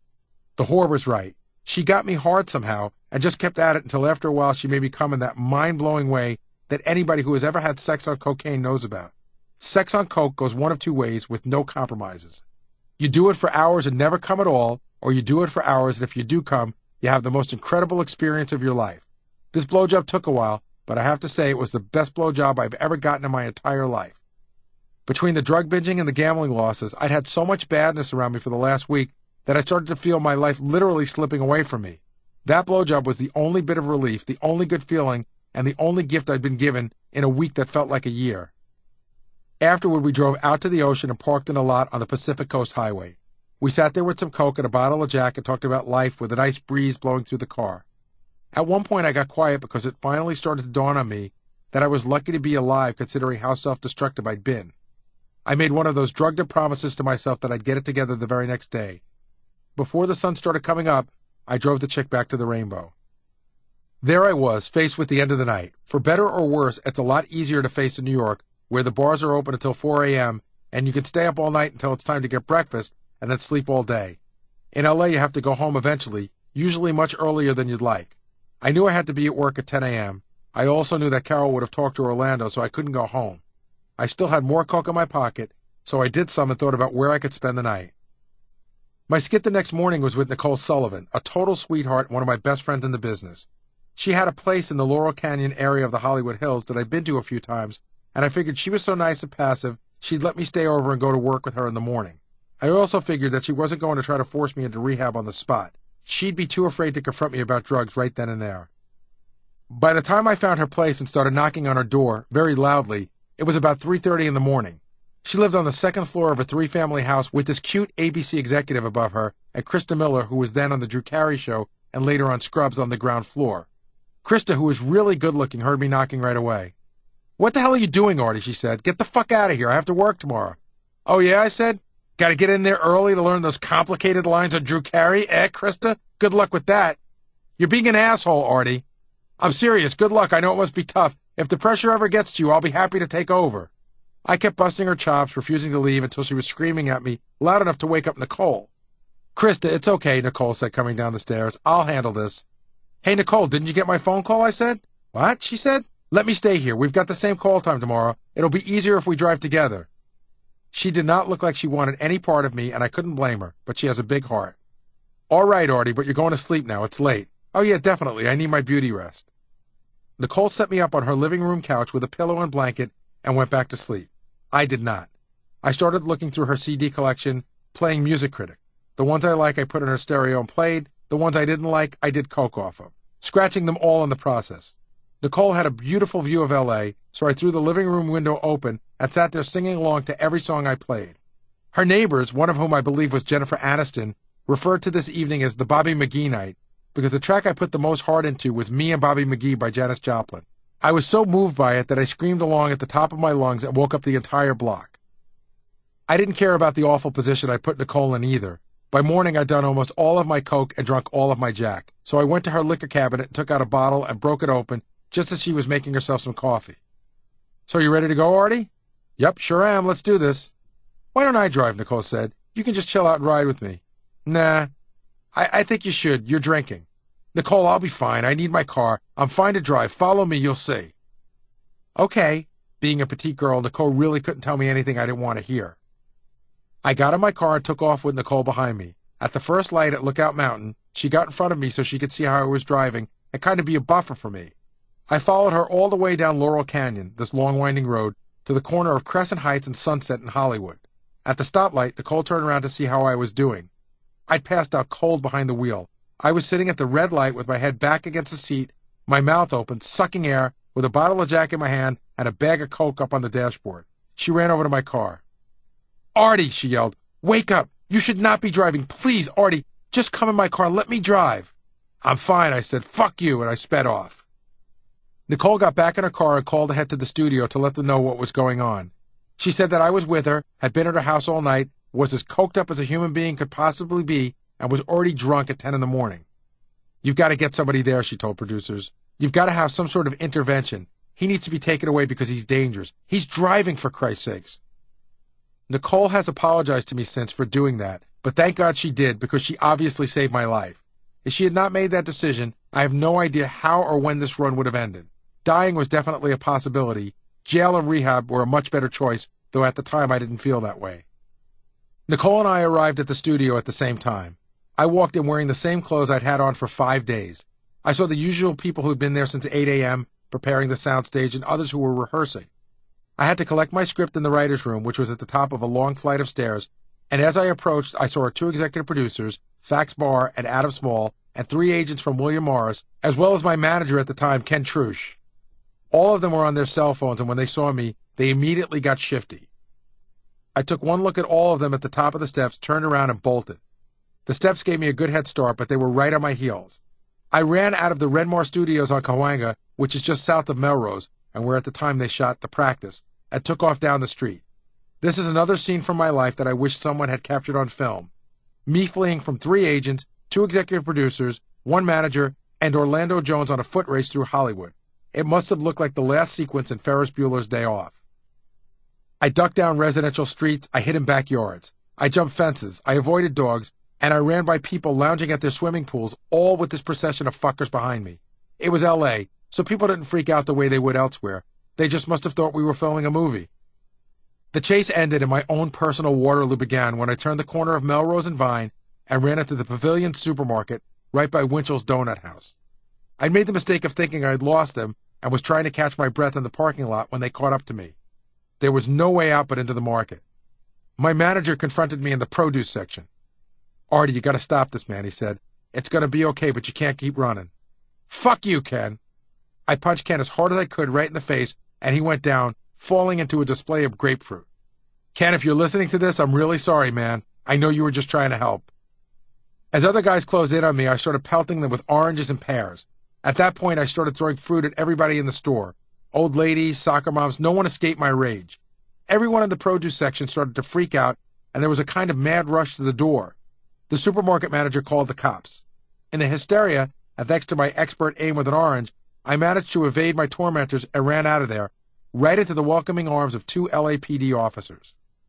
The whore was right. She got me hard somehow and just kept at it until after a while she made me come in that mind-blowing way that anybody who has ever had sex on cocaine knows about. Sex on coke goes one of two ways with no compromises. You do it for hours and never come at all, or you do it for hours and if you do come, you have the most incredible experience of your life. This blowjob took a while, but I have to say it was the best blowjob I've ever gotten in my entire life. Between the drug binging and the gambling losses, I'd had so much badness around me for the last week that I started to feel my life literally slipping away from me. That blowjob was the only bit of relief, the only good feeling, and the only gift I'd been given in a week that felt like a year. Afterward, we drove out to the ocean and parked in a lot on the Pacific Coast Highway. We sat there with some coke and a bottle of Jack and talked about life with a nice breeze blowing through the car. At one point, I got quiet because it finally started to dawn on me that I was lucky to be alive considering how self-destructive I'd been. I made one of those drugged-up promises to myself that I'd get it together the very next day. Before the sun started coming up, I drove the chick back to the Rainbow. There I was, faced with the end of the night. For better or worse, it's a lot easier to face in New York, where the bars are open until four a m, and you can stay up all night until it's time to get breakfast, and then sleep all day. In L A, you have to go home eventually, usually much earlier than you'd like. I knew I had to be at work at ten a m I also knew that Carol would have talked to Orlando, so I couldn't go home. I still had more coke in my pocket, so I did some and thought about where I could spend the night. My skit the next morning was with Nicole Sullivan, a total sweetheart and one of my best friends in the business. She had a place in the Laurel Canyon area of the Hollywood Hills that I'd been to a few times, and I figured she was so nice and passive, she'd let me stay over and go to work with her in the morning. I also figured that she wasn't going to try to force me into rehab on the spot. She'd be too afraid to confront me about drugs right then and there. By the time I found her place and started knocking on her door, very loudly, it was about three thirty in the morning. She lived on the second floor of a three-family house with this cute A B C executive above her and Krista Miller, who was then on the Drew Carey Show and later on Scrubs, on the ground floor. Krista, who was really good-looking, heard me knocking right away. "What the hell are you doing, Artie?" she said. "Get the fuck out of here. I have to work tomorrow." "Oh, yeah?" I said. "Got to get in there early to learn those complicated lines on Drew Carey, eh, Krista? Good luck with that." "You're being an asshole, Artie." "I'm serious. Good luck. I know it must be tough. If the pressure ever gets to you, I'll be happy to take over." I kept busting her chops, refusing to leave until she was screaming at me, loud enough to wake up Nicole. "Krista, it's okay," Nicole said, coming down the stairs. "I'll handle this." "Hey, Nicole, didn't you get my phone call?" I said. "What?" she said. "Let me stay here. We've got the same call time tomorrow. It'll be easier if we drive together." She did not look like she wanted any part of me, and I couldn't blame her, but she has a big heart. "All right, Artie, but you're going to sleep now. It's late." "Oh, yeah, definitely. I need my beauty rest." Nicole set me up on her living room couch with a pillow and blanket and went back to sleep. I did not. I started looking through her C D collection, playing Music Critic. The ones I like I put in her stereo and played. The ones I didn't like, I did coke off of, scratching them all in the process. Nicole had a beautiful view of L A, so I threw the living room window open and sat there singing along to every song I played. Her neighbors, one of whom I believe was Jennifer Aniston, referred to this evening as the Bobby McGee night because the track I put the most heart into was Me and Bobby McGee by Janis Joplin. I was so moved by it that I screamed along at the top of my lungs and woke up the entire block. I didn't care about the awful position I put Nicole in either. By morning, I'd done almost all of my Coke and drunk all of my Jack, so I went to her liquor cabinet and took out a bottle and broke it open just as she was making herself some coffee. "So you ready to go, Artie?" "Yep, sure am. Let's do this." "Why don't I drive?" Nicole said. "You can just chill out and ride with me." "Nah, I, I think you should. You're drinking." "Nicole, I'll be fine. I need my car. I'm fine to drive. Follow me, you'll see." Okay. Being a petite girl, Nicole really couldn't tell me anything I didn't want to hear. I got in my car and took off with Nicole behind me. At the first light at Lookout Mountain, she got in front of me so she could see how I was driving and kind of be a buffer for me. I followed her all the way down Laurel Canyon, this long winding road, to the corner of Crescent Heights and Sunset in Hollywood. At the stoplight, Nicole turned around to see how I was doing. I'd passed out cold behind the wheel. I was sitting at the red light with my head back against the seat, my mouth open, sucking air, with a bottle of Jack in my hand and a bag of Coke up on the dashboard. She ran over to my car. "Artie," she yelled, "wake up. You should not be driving. Please, Artie, just come in my car and let me drive." "I'm fine," I said. "Fuck you," and I sped off. Nicole got back in her car and called ahead to the studio to let them know what was going on. She said that I was with her, had been at her house all night, was as coked up as a human being could possibly be, and was already drunk at ten in the morning. "You've got to get somebody there," she told producers. "You've got to have some sort of intervention. He needs to be taken away because he's dangerous. He's driving, for Christ's sakes." Nicole has apologized to me since for doing that, but thank God she did because she obviously saved my life. If she had not made that decision, I have no idea how or when this run would have ended. Dying was definitely a possibility. Jail and rehab were a much better choice, though at the time I didn't feel that way. Nicole and I arrived at the studio at the same time. I walked in wearing the same clothes I'd had on for five days. I saw the usual people who'd been there since eight a.m., preparing the soundstage, and others who were rehearsing. I had to collect my script in the writer's room, which was at the top of a long flight of stairs, and as I approached, I saw our two executive producers, Fax Barr and Adam Small, and three agents from William Morris, as well as my manager at the time, Ken Trush. All of them were on their cell phones, and when they saw me, they immediately got shifty. I took one look at all of them at the top of the steps, turned around, and bolted. The steps gave me a good head start, but they were right on my heels. I ran out of the Redmar Studios on Cahuenga, which is just south of Melrose, and where at the time they shot The Practice, and took off down the street. This is another scene from my life that I wish someone had captured on film. Me fleeing from three agents, two executive producers, one manager, and Orlando Jones on a foot race through Hollywood. It must have looked like the last sequence in Ferris Bueller's Day Off. I ducked down residential streets, I hid in backyards. I jumped fences, I avoided dogs, and I ran by people lounging at their swimming pools, all with this procession of fuckers behind me. It was L A, so people didn't freak out the way they would elsewhere. They just must have thought we were filming a movie. The chase ended and my own personal Waterloo began when I turned the corner of Melrose and Vine and ran into the Pavilion Supermarket right by Winchell's Donut House. I'd made the mistake of thinking I'd lost them and was trying to catch my breath in the parking lot when they caught up to me. There was no way out but into the market. My manager confronted me in the produce section. "Artie, you gotta stop this, man," he said. "It's gonna be okay, but you can't keep running." "Fuck you, Ken." I punched Ken as hard as I could right in the face, and he went down, falling into a display of grapefruit. "Ken, if you're listening to this, I'm really sorry, man. I know you were just trying to help." As other guys closed in on me, I started pelting them with oranges and pears. At that point, I started throwing fruit at everybody in the store. Old ladies, soccer moms, no one escaped my rage. Everyone in the produce section started to freak out, and there was a kind of mad rush to the door. The supermarket manager called the cops. In the hysteria, and thanks to my expert aim with an orange, I managed to evade my tormentors and ran out of there, right into the welcoming arms of two L A P D officers.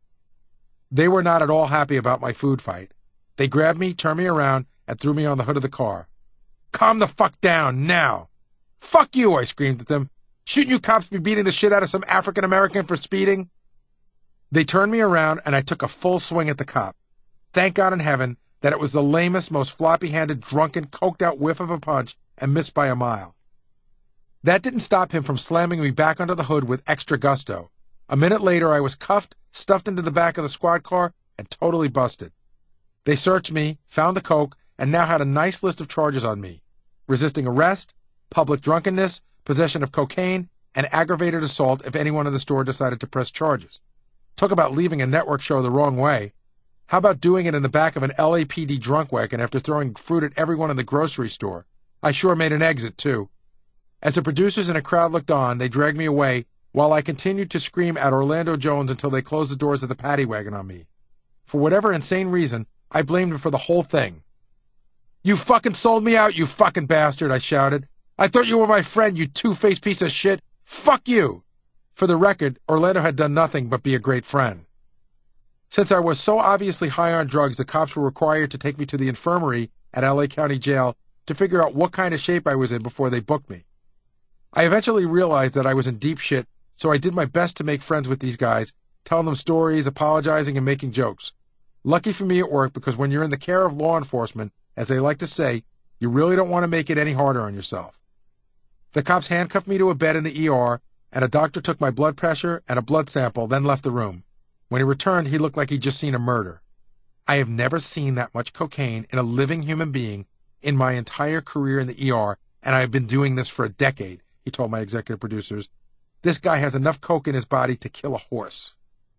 They were not at all happy about my food fight. They grabbed me, turned me around, and threw me on the hood of the car. "Calm the fuck down, now!" "Fuck you," I screamed at them. "Shouldn't you cops be beating the shit out of some African-American for speeding?" They turned me around, and I took a full swing at the cop. Thank God in heaven that it was the lamest, most floppy-handed, drunken, coked-out whiff of a punch and missed by a mile. That didn't stop him from slamming me back under the hood with extra gusto. A minute later, I was cuffed, stuffed into the back of the squad car, and totally busted. They searched me, found the coke, and now had a nice list of charges on me: resisting arrest, public drunkenness, possession of cocaine, and aggravated assault if anyone in the store decided to press charges. Talk about leaving a network show the wrong way. How about doing it in the back of an L A P D drunk wagon after throwing fruit at everyone in the grocery store? I sure made an exit, too. As the producers and a crowd looked on, they dragged me away while I continued to scream at Orlando Jones until they closed the doors of the paddy wagon on me. For whatever insane reason, I blamed him for the whole thing. "You fucking sold me out, you fucking bastard," I shouted. "I thought you were my friend, you two-faced piece of shit. Fuck you!" For the record, Orlando had done nothing but be a great friend. Since I was so obviously high on drugs, the cops were required to take me to the infirmary at L A County Jail to figure out what kind of shape I was in before they booked me. I eventually realized that I was in deep shit, so I did my best to make friends with these guys, telling them stories, apologizing, and making jokes. Lucky for me it worked, because when you're in the care of law enforcement, as they like to say, you really don't want to make it any harder on yourself. The cops handcuffed me to a bed in the E R, and a doctor took my blood pressure and a blood sample, then left the room. When he returned, he looked like he'd just seen a murder. I have never seen that much cocaine in a living human being in my entire career in the E R, and I have been doing this for a decade, he told my executive producers. This guy has enough coke in his body to kill a horse.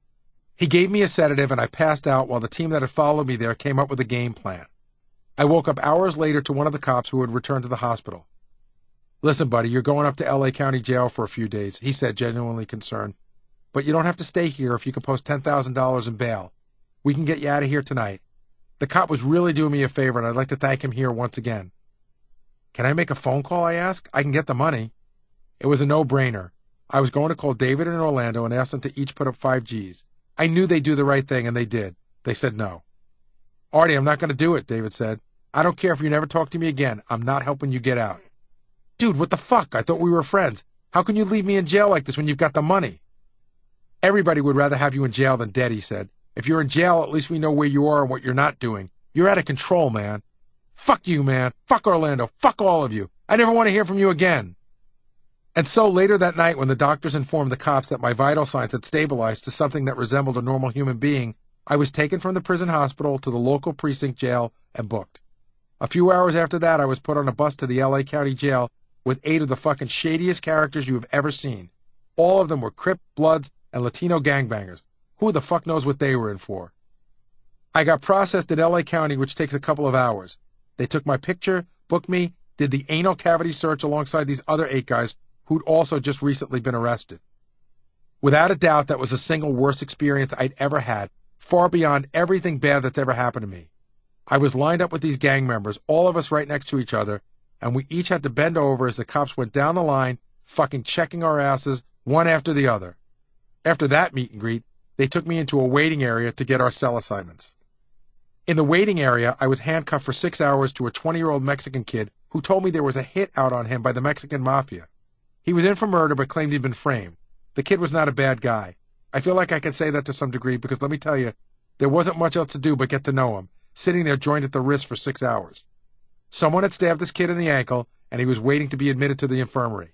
He gave me a sedative, and I passed out while the team that had followed me there came up with a game plan. I woke up hours later to one of the cops who had returned to the hospital. "Listen, buddy, you're going up to L A County Jail for a few days," he said, genuinely concerned. "But you don't have to stay here if you can post ten thousand dollars in bail. We can get you out of here tonight." The cop was really doing me a favor, and I'd like to thank him here once again. "Can I make a phone call?" I asked. "I can get the money." It was a no-brainer. I was going to call David and Orlando and ask them to each put up five G's. I knew they'd do the right thing, and they did. They said no. "Artie, I'm not going to do it," David said. "I don't care if you never talk to me again. I'm not helping you get out." "Dude, what the fuck? I thought we were friends. How can you leave me in jail like this when you've got the money?" "Everybody would rather have you in jail than dead," he said. "If you're in jail, at least we know where you are and what you're not doing. You're out of control, man. Fuck you, man. Fuck Orlando. Fuck all of you. I never want to hear from you again." And so later that night, when the doctors informed the cops that my vital signs had stabilized to something that resembled a normal human being, I was taken from the prison hospital to the local precinct jail and booked. A few hours after that, I was put on a bus to the L A County Jail with eight of the fucking shadiest characters you have ever seen. All of them were Crip, Bloods, and Latino gangbangers. Who the fuck knows what they were in for? I got processed at L A County, which takes a couple of hours. They took my picture, booked me, did the anal cavity search alongside these other eight guys who'd also just recently been arrested. Without a doubt, that was the single worst experience I'd ever had, far beyond everything bad that's ever happened to me. I was lined up with these gang members, all of us right next to each other, and we each had to bend over as the cops went down the line, fucking checking our asses, one after the other. After that meet and greet, they took me into a waiting area to get our cell assignments. In the waiting area, I was handcuffed for six hours to a twenty-year-old Mexican kid who told me there was a hit out on him by the Mexican mafia. He was in for murder but claimed he'd been framed. The kid was not a bad guy. I feel like I can say that to some degree because, let me tell you, there wasn't much else to do but get to know him, sitting there joined at the wrist for six hours. Someone had stabbed this kid in the ankle, and he was waiting to be admitted to the infirmary.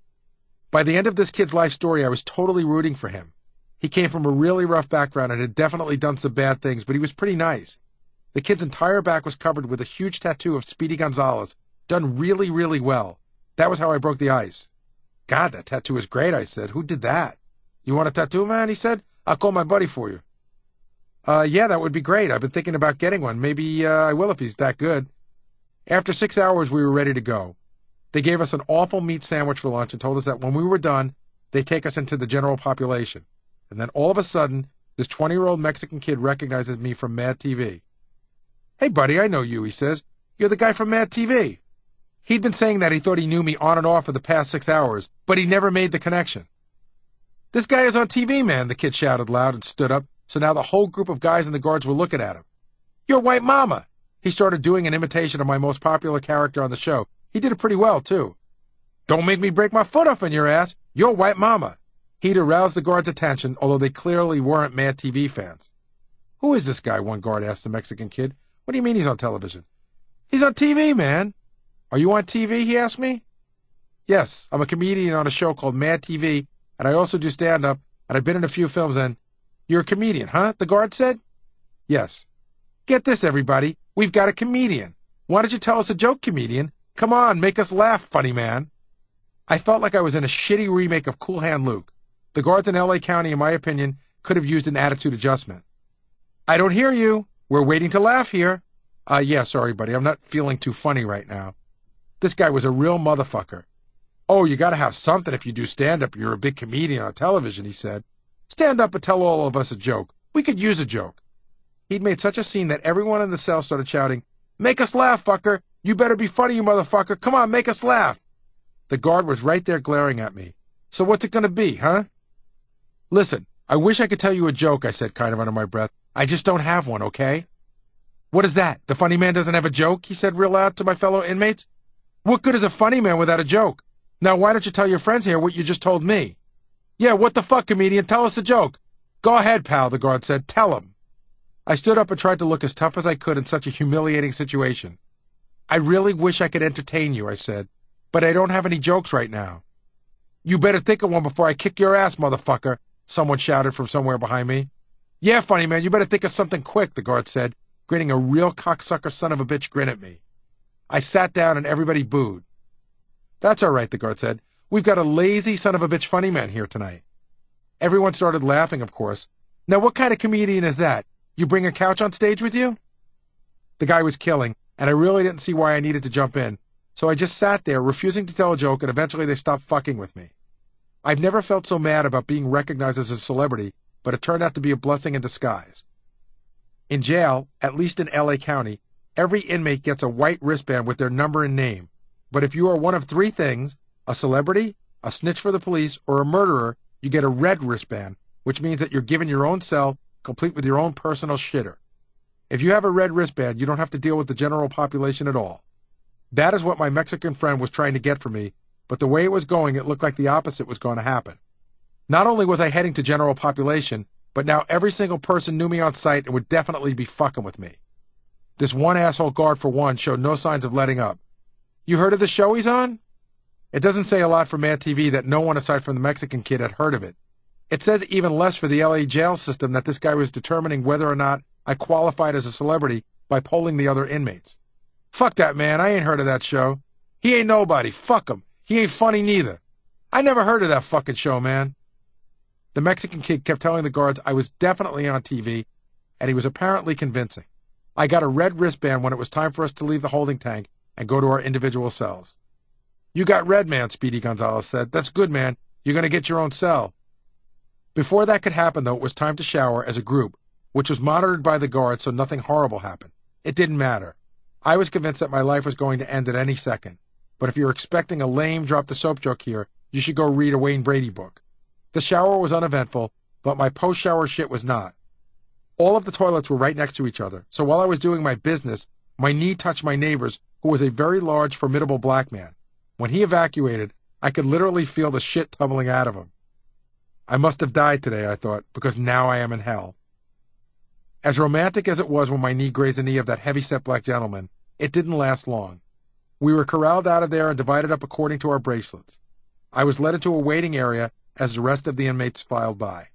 By the end of this kid's life story, I was totally rooting for him. He came from a really rough background and had definitely done some bad things, but he was pretty nice. The kid's entire back was covered with a huge tattoo of Speedy Gonzalez, done really, really well. That was how I broke the ice. "God, that tattoo is great," I said. "Who did that?" "You want a tattoo, man?" he said. "I'll call my buddy for you." Uh, yeah, that would be great. I've been thinking about getting one. Maybe uh, I will if he's that good." After six hours, we were ready to go. They gave us an awful meat sandwich for lunch and told us that when we were done, they'd take us into the general population. And then all of a sudden, this twenty-year-old Mexican kid recognizes me from Mad T V. "Hey, buddy, I know you," he says. "You're the guy from Mad T V." He'd been saying that he thought he knew me on and off for the past six hours, but he never made the connection. "This guy is on T V, man," the kid shouted loud and stood up, so now the whole group of guys and the guards were looking at him. "You're White Mama." He started doing an imitation of my most popular character on the show. He did it pretty well, too. "Don't make me break my foot off on your ass. You're White Mama." He'd aroused the guards' attention, although they clearly weren't Mad T V fans. "Who is this guy?" one guard asked the Mexican kid. "What do you mean he's on television?" "He's on T V, man." "Are you on T V?" he asked me. "Yes, I'm a comedian on a show called Mad T V, and I also do stand-up, and I've been in a few films, and—" "You're a comedian, huh?" the guard said. "Yes." "Get this, everybody. We've got a comedian. Why don't you tell us a joke, comedian? Come on, make us laugh, funny man." I felt like I was in a shitty remake of Cool Hand Luke. The guards in L A County, in my opinion, could have used an attitude adjustment. I don't hear you. We're waiting to laugh here. Uh, yeah, sorry, buddy. I'm not feeling too funny right now. This guy was a real motherfucker. Oh, you gotta have something if you do stand-up. You're a big comedian on television, he said. Stand up and tell all of us a joke. We could use a joke. He'd made such a scene that everyone in the cell started shouting, "Make us laugh, fucker! You better be funny, you motherfucker! Come on, make us laugh!" The guard was right there glaring at me. So what's it gonna be, huh? Listen, I wish I could tell you a joke, I said kind of under my breath. I just don't have one, okay? What is that? The funny man doesn't have a joke? He said real loud to my fellow inmates. What good is a funny man without a joke? Now why don't you tell your friends here what you just told me? Yeah, what the fuck, comedian? Tell us a joke. Go ahead, pal, the guard said. Tell him. I stood up and tried to look as tough as I could in such a humiliating situation. I really wish I could entertain you, I said, but I don't have any jokes right now. You better think of one before I kick your ass, motherfucker, someone shouted from somewhere behind me. Yeah, funny man, you better think of something quick, the guard said, grinning a real cocksucker son of a bitch grin at me. I sat down and everybody booed. That's all right, the guard said. We've got a lazy son of a bitch funny man here tonight. Everyone started laughing, of course. Now, what kind of comedian is that? You bring a couch on stage with you? The guy was killing, and I really didn't see why I needed to jump in, so I just sat there, refusing to tell a joke, and eventually they stopped fucking with me. I've never felt so mad about being recognized as a celebrity, but it turned out to be a blessing in disguise. In jail, at least in L A County, every inmate gets a white wristband with their number and name. But if you are one of three things, a celebrity, a snitch for the police, or a murderer, you get a red wristband, which means that you're given your own cell, complete with your own personal shitter. If you have a red wristband, you don't have to deal with the general population at all. That is what my Mexican friend was trying to get for me, but the way it was going, it looked like the opposite was going to happen. Not only was I heading to general population, but now every single person knew me on sight and would definitely be fucking with me. This one asshole guard, for one, showed no signs of letting up. You heard of the show he's on? It doesn't say a lot for Mad T V that no one aside from the Mexican kid had heard of it. It says even less for the L A jail system that this guy was determining whether or not I qualified as a celebrity by polling the other inmates. Fuck that man, I ain't heard of that show. He ain't nobody, fuck him. He ain't funny neither. I never heard of that fucking show, man. The Mexican kid kept telling the guards I was definitely on T V, and he was apparently convincing. I got a red wristband when it was time for us to leave the holding tank and go to our individual cells. You got red, man, Speedy Gonzalez said. That's good, man. You're going to get your own cell. Before that could happen, though, it was time to shower as a group, which was monitored by the guards so nothing horrible happened. It didn't matter. I was convinced that my life was going to end at any second. But if you're expecting a lame drop-the-soap joke here, you should go read a Wayne Brady book. The shower was uneventful, but my post-shower shit was not. All of the toilets were right next to each other, so while I was doing my business, my knee touched my neighbor's, who was a very large, formidable black man. When he evacuated, I could literally feel the shit tumbling out of him. I must have died today, I thought, because now I am in hell. As romantic as it was when my knee grazed the knee of that heavy-set black gentleman, it didn't last long. We were corralled out of there and divided up according to our bracelets. I was led into a waiting area as the rest of the inmates filed by.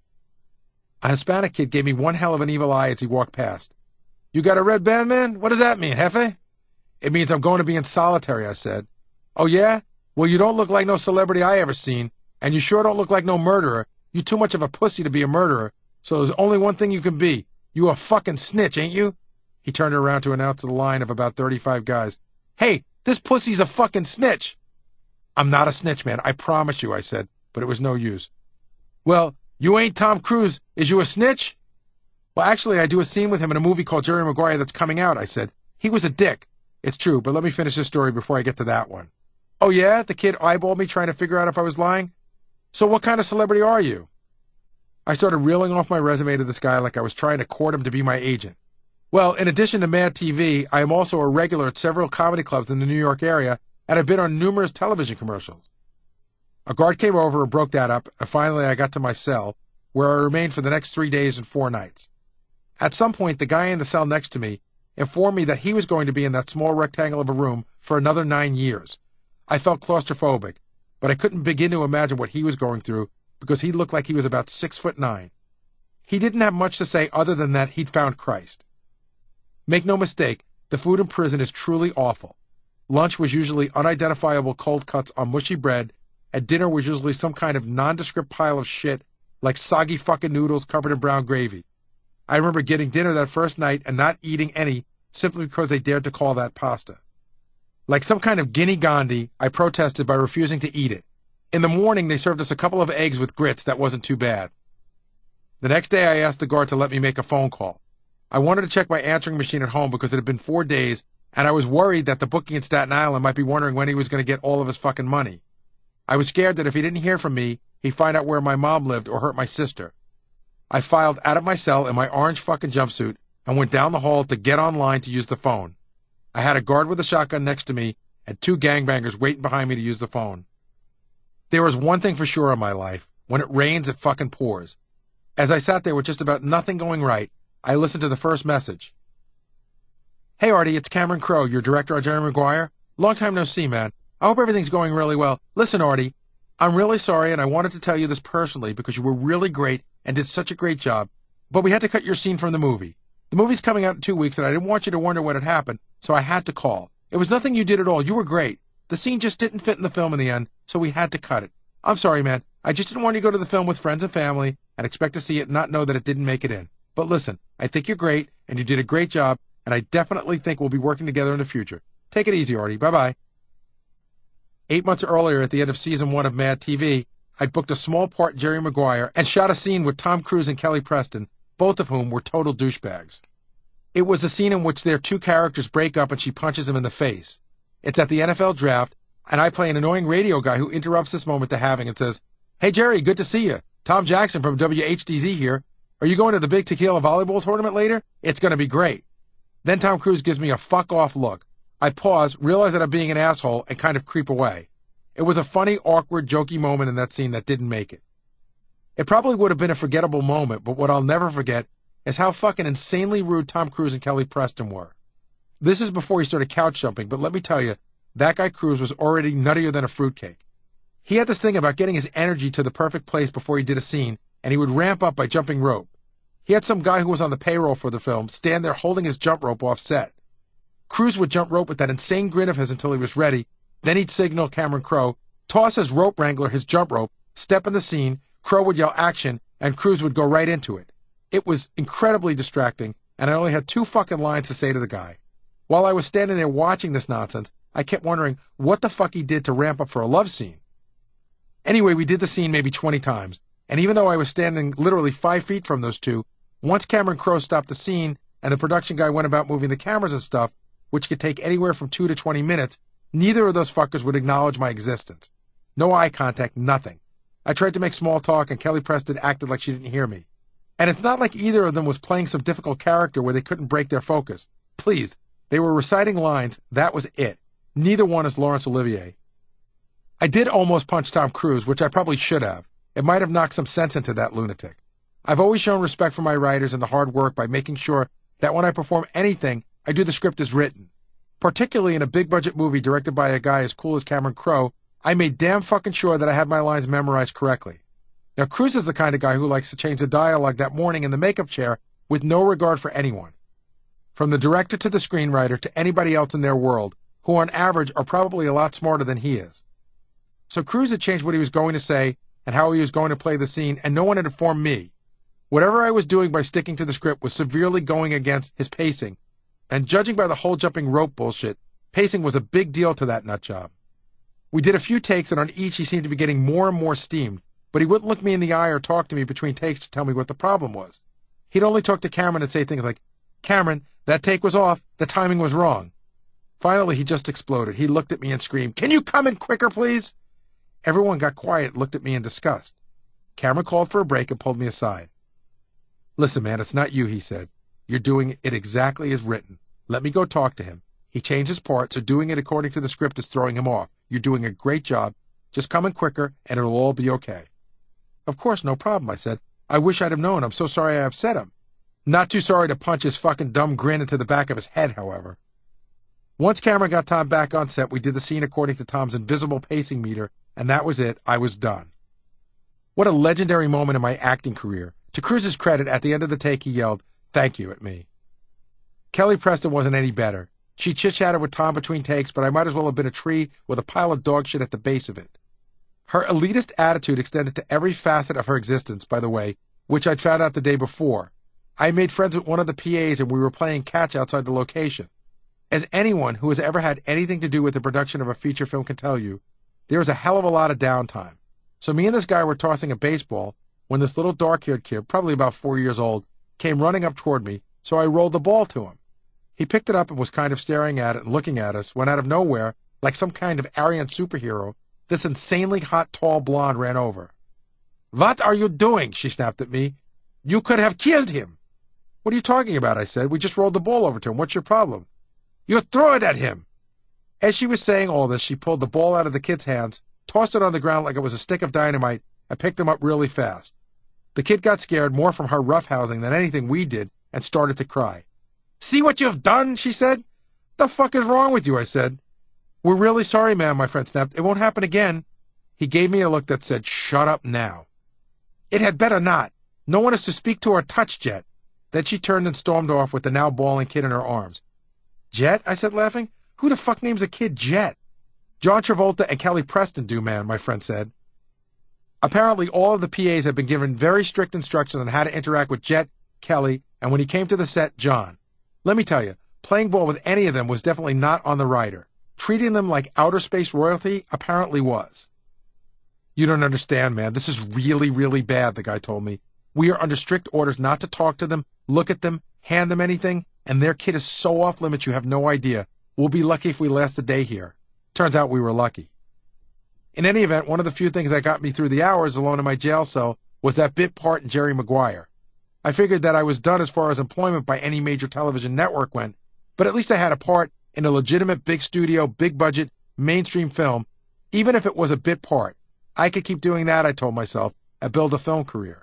A Hispanic kid gave me one hell of an evil eye as he walked past. You got a red band, man? What does that mean, Jefe? It means I'm going to be in solitary, I said. Oh, yeah? Well, you don't look like no celebrity I ever seen, and you sure don't look like no murderer. You too much of a pussy to be a murderer, so there's only one thing you can be. You a fucking snitch, ain't you? He turned around to announce to the line of about thirty-five guys. Hey, this pussy's a fucking snitch. I'm not a snitch, man, I promise you, I said, but it was no use. Well, you ain't Tom Cruise. Is you a snitch? Well, actually, I do a scene with him in a movie called Jerry Maguire that's coming out, I said. He was a dick. It's true, but let me finish this story before I get to that one. Oh, yeah? The kid eyeballed me trying to figure out if I was lying? So what kind of celebrity are you? I started reeling off my resume to this guy like I was trying to court him to be my agent. Well, in addition to Mad T V, I am also a regular at several comedy clubs in the New York area, and I've been on numerous television commercials. A guard came over and broke that up, and finally I got to my cell, where I remained for the next three days and four nights. At some point, the guy in the cell next to me informed me that he was going to be in that small rectangle of a room for another nine years. I felt claustrophobic, but I couldn't begin to imagine what he was going through because he looked like he was about six foot nine. He didn't have much to say other than that he'd found Christ. Make no mistake, the food in prison is truly awful. Lunch was usually unidentifiable cold cuts on mushy bread, and dinner was usually some kind of nondescript pile of shit like soggy fucking noodles covered in brown gravy. I remember getting dinner that first night and not eating any simply because they dared to call that pasta. Like some kind of Guinea Gandhi, I protested by refusing to eat it. In the morning, they served us a couple of eggs with grits that wasn't too bad. The next day, I asked the guard to let me make a phone call. I wanted to check my answering machine at home because it had been four days, and I was worried that the bookie in Staten Island might be wondering when he was going to get all of his fucking money. I was scared that if he didn't hear from me, he'd find out where my mom lived or hurt my sister. I filed out of my cell in my orange fucking jumpsuit and went down the hall to get online to use the phone. I had a guard with a shotgun next to me and two gangbangers waiting behind me to use the phone. There was one thing for sure in my life. When it rains, it fucking pours. As I sat there with just about nothing going right, I listened to the first message. Hey, Artie, it's Cameron Crowe, your director on Jerry Maguire. Long time no see, man. I hope everything's going really well. Listen, Artie, I'm really sorry, and I wanted to tell you this personally because you were really great and did such a great job, but we had to cut your scene from the movie. The movie's coming out in two weeks, and I didn't want you to wonder what had happened, so I had to call. It was nothing you did at all. You were great. The scene just didn't fit in the film in the end, so we had to cut it. I'm sorry, man. I just didn't want you to go to the film with friends and family and expect to see it and not know that it didn't make it in. But listen, I think you're great, and you did a great job, and I definitely think we'll be working together in the future. Take it easy, Artie. Bye-bye. Eight months earlier, at the end of season one of Mad T V, I'd booked a small part in Jerry Maguire and shot a scene with Tom Cruise and Kelly Preston, both of whom were total douchebags. It was a scene in which their two characters break up and she punches him in the face. It's at the N F L draft, and I play an annoying radio guy who interrupts this moment they're having and says, "Hey, Jerry, good to see you. Tom Jackson from W H D Z here. Are you going to the big tequila volleyball tournament later? It's going to be great." Then Tom Cruise gives me a fuck-off look. I pause, realize that I'm being an asshole, and kind of creep away. It was a funny, awkward, jokey moment in that scene that didn't make it. It probably would have been a forgettable moment, but what I'll never forget is how fucking insanely rude Tom Cruise and Kelly Preston were. This is before he started couch jumping, but let me tell you, that guy Cruise was already nuttier than a fruitcake. He had this thing about getting his energy to the perfect place before he did a scene, and he would ramp up by jumping rope. He had some guy who was on the payroll for the film stand there holding his jump rope off set. Cruise would jump rope with that insane grin of his until he was ready, then he'd signal Cameron Crowe, toss his rope wrangler his jump rope, step in the scene, Crowe would yell action, and Cruise would go right into it. It was incredibly distracting, and I only had two fucking lines to say to the guy. While I was standing there watching this nonsense, I kept wondering what the fuck he did to ramp up for a love scene. Anyway, we did the scene maybe twenty times, and even though I was standing literally five feet from those two, once Cameron Crowe stopped the scene and the production guy went about moving the cameras and stuff, which could take anywhere from two to twenty minutes, neither of those fuckers would acknowledge my existence. No eye contact, nothing. I tried to make small talk, and Kelly Preston acted like she didn't hear me. And it's not like either of them was playing some difficult character where they couldn't break their focus. Please, they were reciting lines, that was it. Neither one is Laurence Olivier. I did almost punch Tom Cruise, which I probably should have. It might have knocked some sense into that lunatic. I've always shown respect for my writers and the hard work by making sure that when I perform anything, I do the script as written. Particularly in a big-budget movie directed by a guy as cool as Cameron Crowe, I made damn fucking sure that I had my lines memorized correctly. Now, Cruise is the kind of guy who likes to change the dialogue that morning in the makeup chair with no regard for anyone. From the director to the screenwriter to anybody else in their world, who on average are probably a lot smarter than he is. So Cruise had changed what he was going to say and how he was going to play the scene, and no one had informed me. Whatever I was doing by sticking to the script was severely going against his pacing, and judging by the whole jumping rope bullshit, pacing was a big deal to that nutjob. We did a few takes, and on each he seemed to be getting more and more steamed, but he wouldn't look me in the eye or talk to me between takes to tell me what the problem was. He'd only talk to Cameron and say things like, "Cameron, that take was off, the timing was wrong." Finally, he just exploded. He looked at me and screamed, "Can you come in quicker, please?" Everyone got quiet and looked at me in disgust. Cameron called for a break and pulled me aside. "Listen, man, it's not you," he said. "You're doing it exactly as written. Let me go talk to him. He changed his part, so doing it according to the script is throwing him off. You're doing a great job. Just come in quicker, and it'll all be okay." "Of course, no problem," I said. "I wish I'd have known. I'm so sorry I upset him." Not too sorry to punch his fucking dumb grin into the back of his head, however. Once Cameron got Tom back on set, we did the scene according to Tom's invisible pacing meter, and that was it. I was done. What a legendary moment in my acting career. To Cruise's credit, at the end of the take, he yelled, "Thank you," at me. Kelly Preston wasn't any better. She chit-chatted with Tom between takes, but I might as well have been a tree with a pile of dog shit at the base of it. Her elitist attitude extended to every facet of her existence, by the way, which I'd found out the day before. I made friends with one of the P As and we were playing catch outside the location. As anyone who has ever had anything to do with the production of a feature film can tell you, there is a hell of a lot of downtime. So me and this guy were tossing a baseball when this little dark-haired kid, probably about four years old, came running up toward me, so I rolled the ball to him. He picked it up and was kind of staring at it and looking at us when out of nowhere, like some kind of Aryan superhero, this insanely hot, tall blonde ran over. "What are you doing?" she snapped at me. "You could have killed him." "What are you talking about?" I said. "We just rolled the ball over to him. What's your problem?" "You threw it at him." As she was saying all this, she pulled the ball out of the kid's hands, tossed it on the ground like it was a stick of dynamite, and picked him up really fast. The kid got scared more from her roughhousing than anything we did and started to cry. "See what you've done?" she said. "The fuck is wrong with you?" I said. "We're really sorry, ma'am," my friend snapped. "It won't happen again." He gave me a look that said, "Shut up now." "It had better not. No one is to speak to or touch Jet." Then she turned and stormed off with the now bawling kid in her arms. "Jet?" I said, laughing. "Who the fuck names a kid Jet?" "John Travolta and Kelly Preston do, man," my friend said. Apparently, all of the P As had been given very strict instructions on how to interact with Jet, Kelly, and when he came to the set, John. Let me tell you, playing ball with any of them was definitely not on the rider. Treating them like outer space royalty apparently was. "You don't understand, man. This is really, really bad," the guy told me. "We are under strict orders not to talk to them, look at them, hand them anything, and their kid is so off limits you have no idea. We'll be lucky if we last a day here." Turns out we were lucky. In any event, one of the few things that got me through the hours alone in my jail cell was that bit part in Jerry Maguire. I figured that I was done as far as employment by any major television network went, but at least I had a part in a legitimate big studio, big budget, mainstream film. Even if it was a bit part, I could keep doing that, I told myself, and build a film career.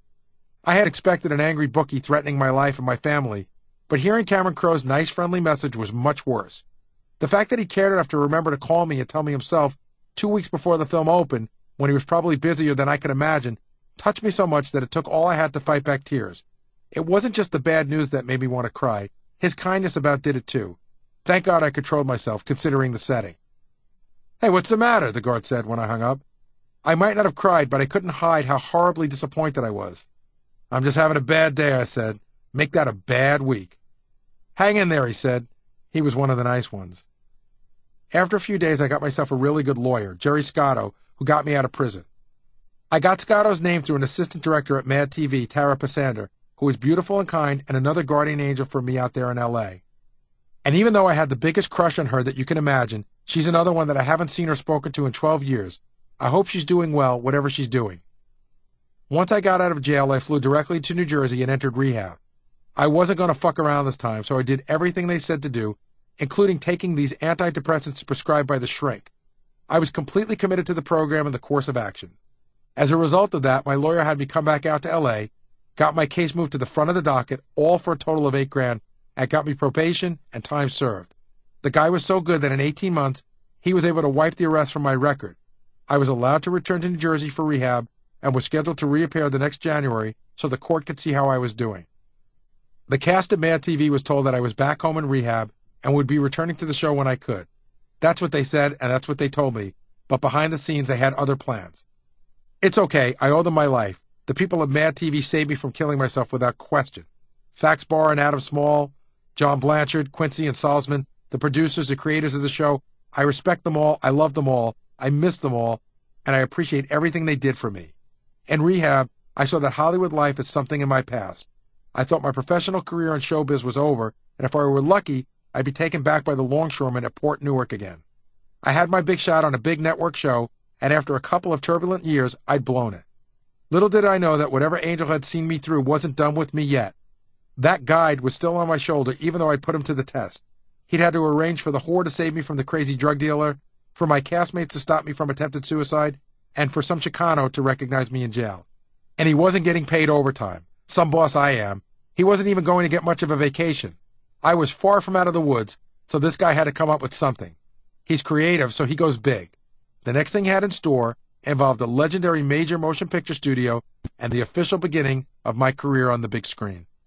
I had expected an angry bookie threatening my life and my family, but hearing Cameron Crowe's nice, friendly message was much worse. The fact that he cared enough to remember to call me and tell me himself two weeks before the film opened, when he was probably busier than I could imagine, touched me so much that it took all I had to fight back tears. It wasn't just the bad news that made me want to cry. His kindness about did it too. Thank God I controlled myself, considering the setting. "Hey, what's the matter?" the guard said when I hung up. I might not have cried, but I couldn't hide how horribly disappointed I was. "I'm just having a bad day," I said. "Make that a bad week." "Hang in there," he said. He was one of the nice ones. After a few days, I got myself a really good lawyer, Jerry Scotto, who got me out of prison. I got Scotto's name through an assistant director at Mad T V, Tara Passander, who was beautiful and kind and another guardian angel for me out there in L A. And even though I had the biggest crush on her that you can imagine, she's another one that I haven't seen or spoken to in twelve years. I hope she's doing well, whatever she's doing. Once I got out of jail, I flew directly to New Jersey and entered rehab. I wasn't going to fuck around this time, so I did everything they said to do, including taking these antidepressants prescribed by the shrink. I was completely committed to the program and the course of action. As a result of that, my lawyer had me come back out to L A, got my case moved to the front of the docket, all for a total of eight grand, and got me probation and time served. The guy was so good that in eighteen months, he was able to wipe the arrest from my record. I was allowed to return to New Jersey for rehab and was scheduled to reappear the next January so the court could see how I was doing. The cast of Mad T V was told that I was back home in rehab and would be returning to the show when I could. That's what they said, and that's what they told me, but behind the scenes they had other plans. It's okay, I owe them my life. The people at Mad T V saved me from killing myself without question. Fax Barr and Adam Small, John Blanchard, Quincy and Salzman, the producers, the creators of the show, I respect them all, I love them all, I miss them all, and I appreciate everything they did for me. In rehab, I saw that Hollywood life is something in my past. I thought my professional career in showbiz was over, and if I were lucky, I'd be taken back by the longshoremen at Port Newark again. I had my big shot on a big network show, and after a couple of turbulent years, I'd blown it. Little did I know that whatever Angel had seen me through wasn't done with me yet. That guide was still on my shoulder, even though I'd put him to the test. He'd had to arrange for the whore to save me from the crazy drug dealer, for my castmates to stop me from attempted suicide, and for some Chicano to recognize me in jail. And he wasn't getting paid overtime. Some boss I am. He wasn't even going to get much of a vacation. I was far from out of the woods, so this guy had to come up with something. He's creative, so he goes big. The next thing he had in store involved a legendary major motion picture studio and the official beginning of my career on the big screen.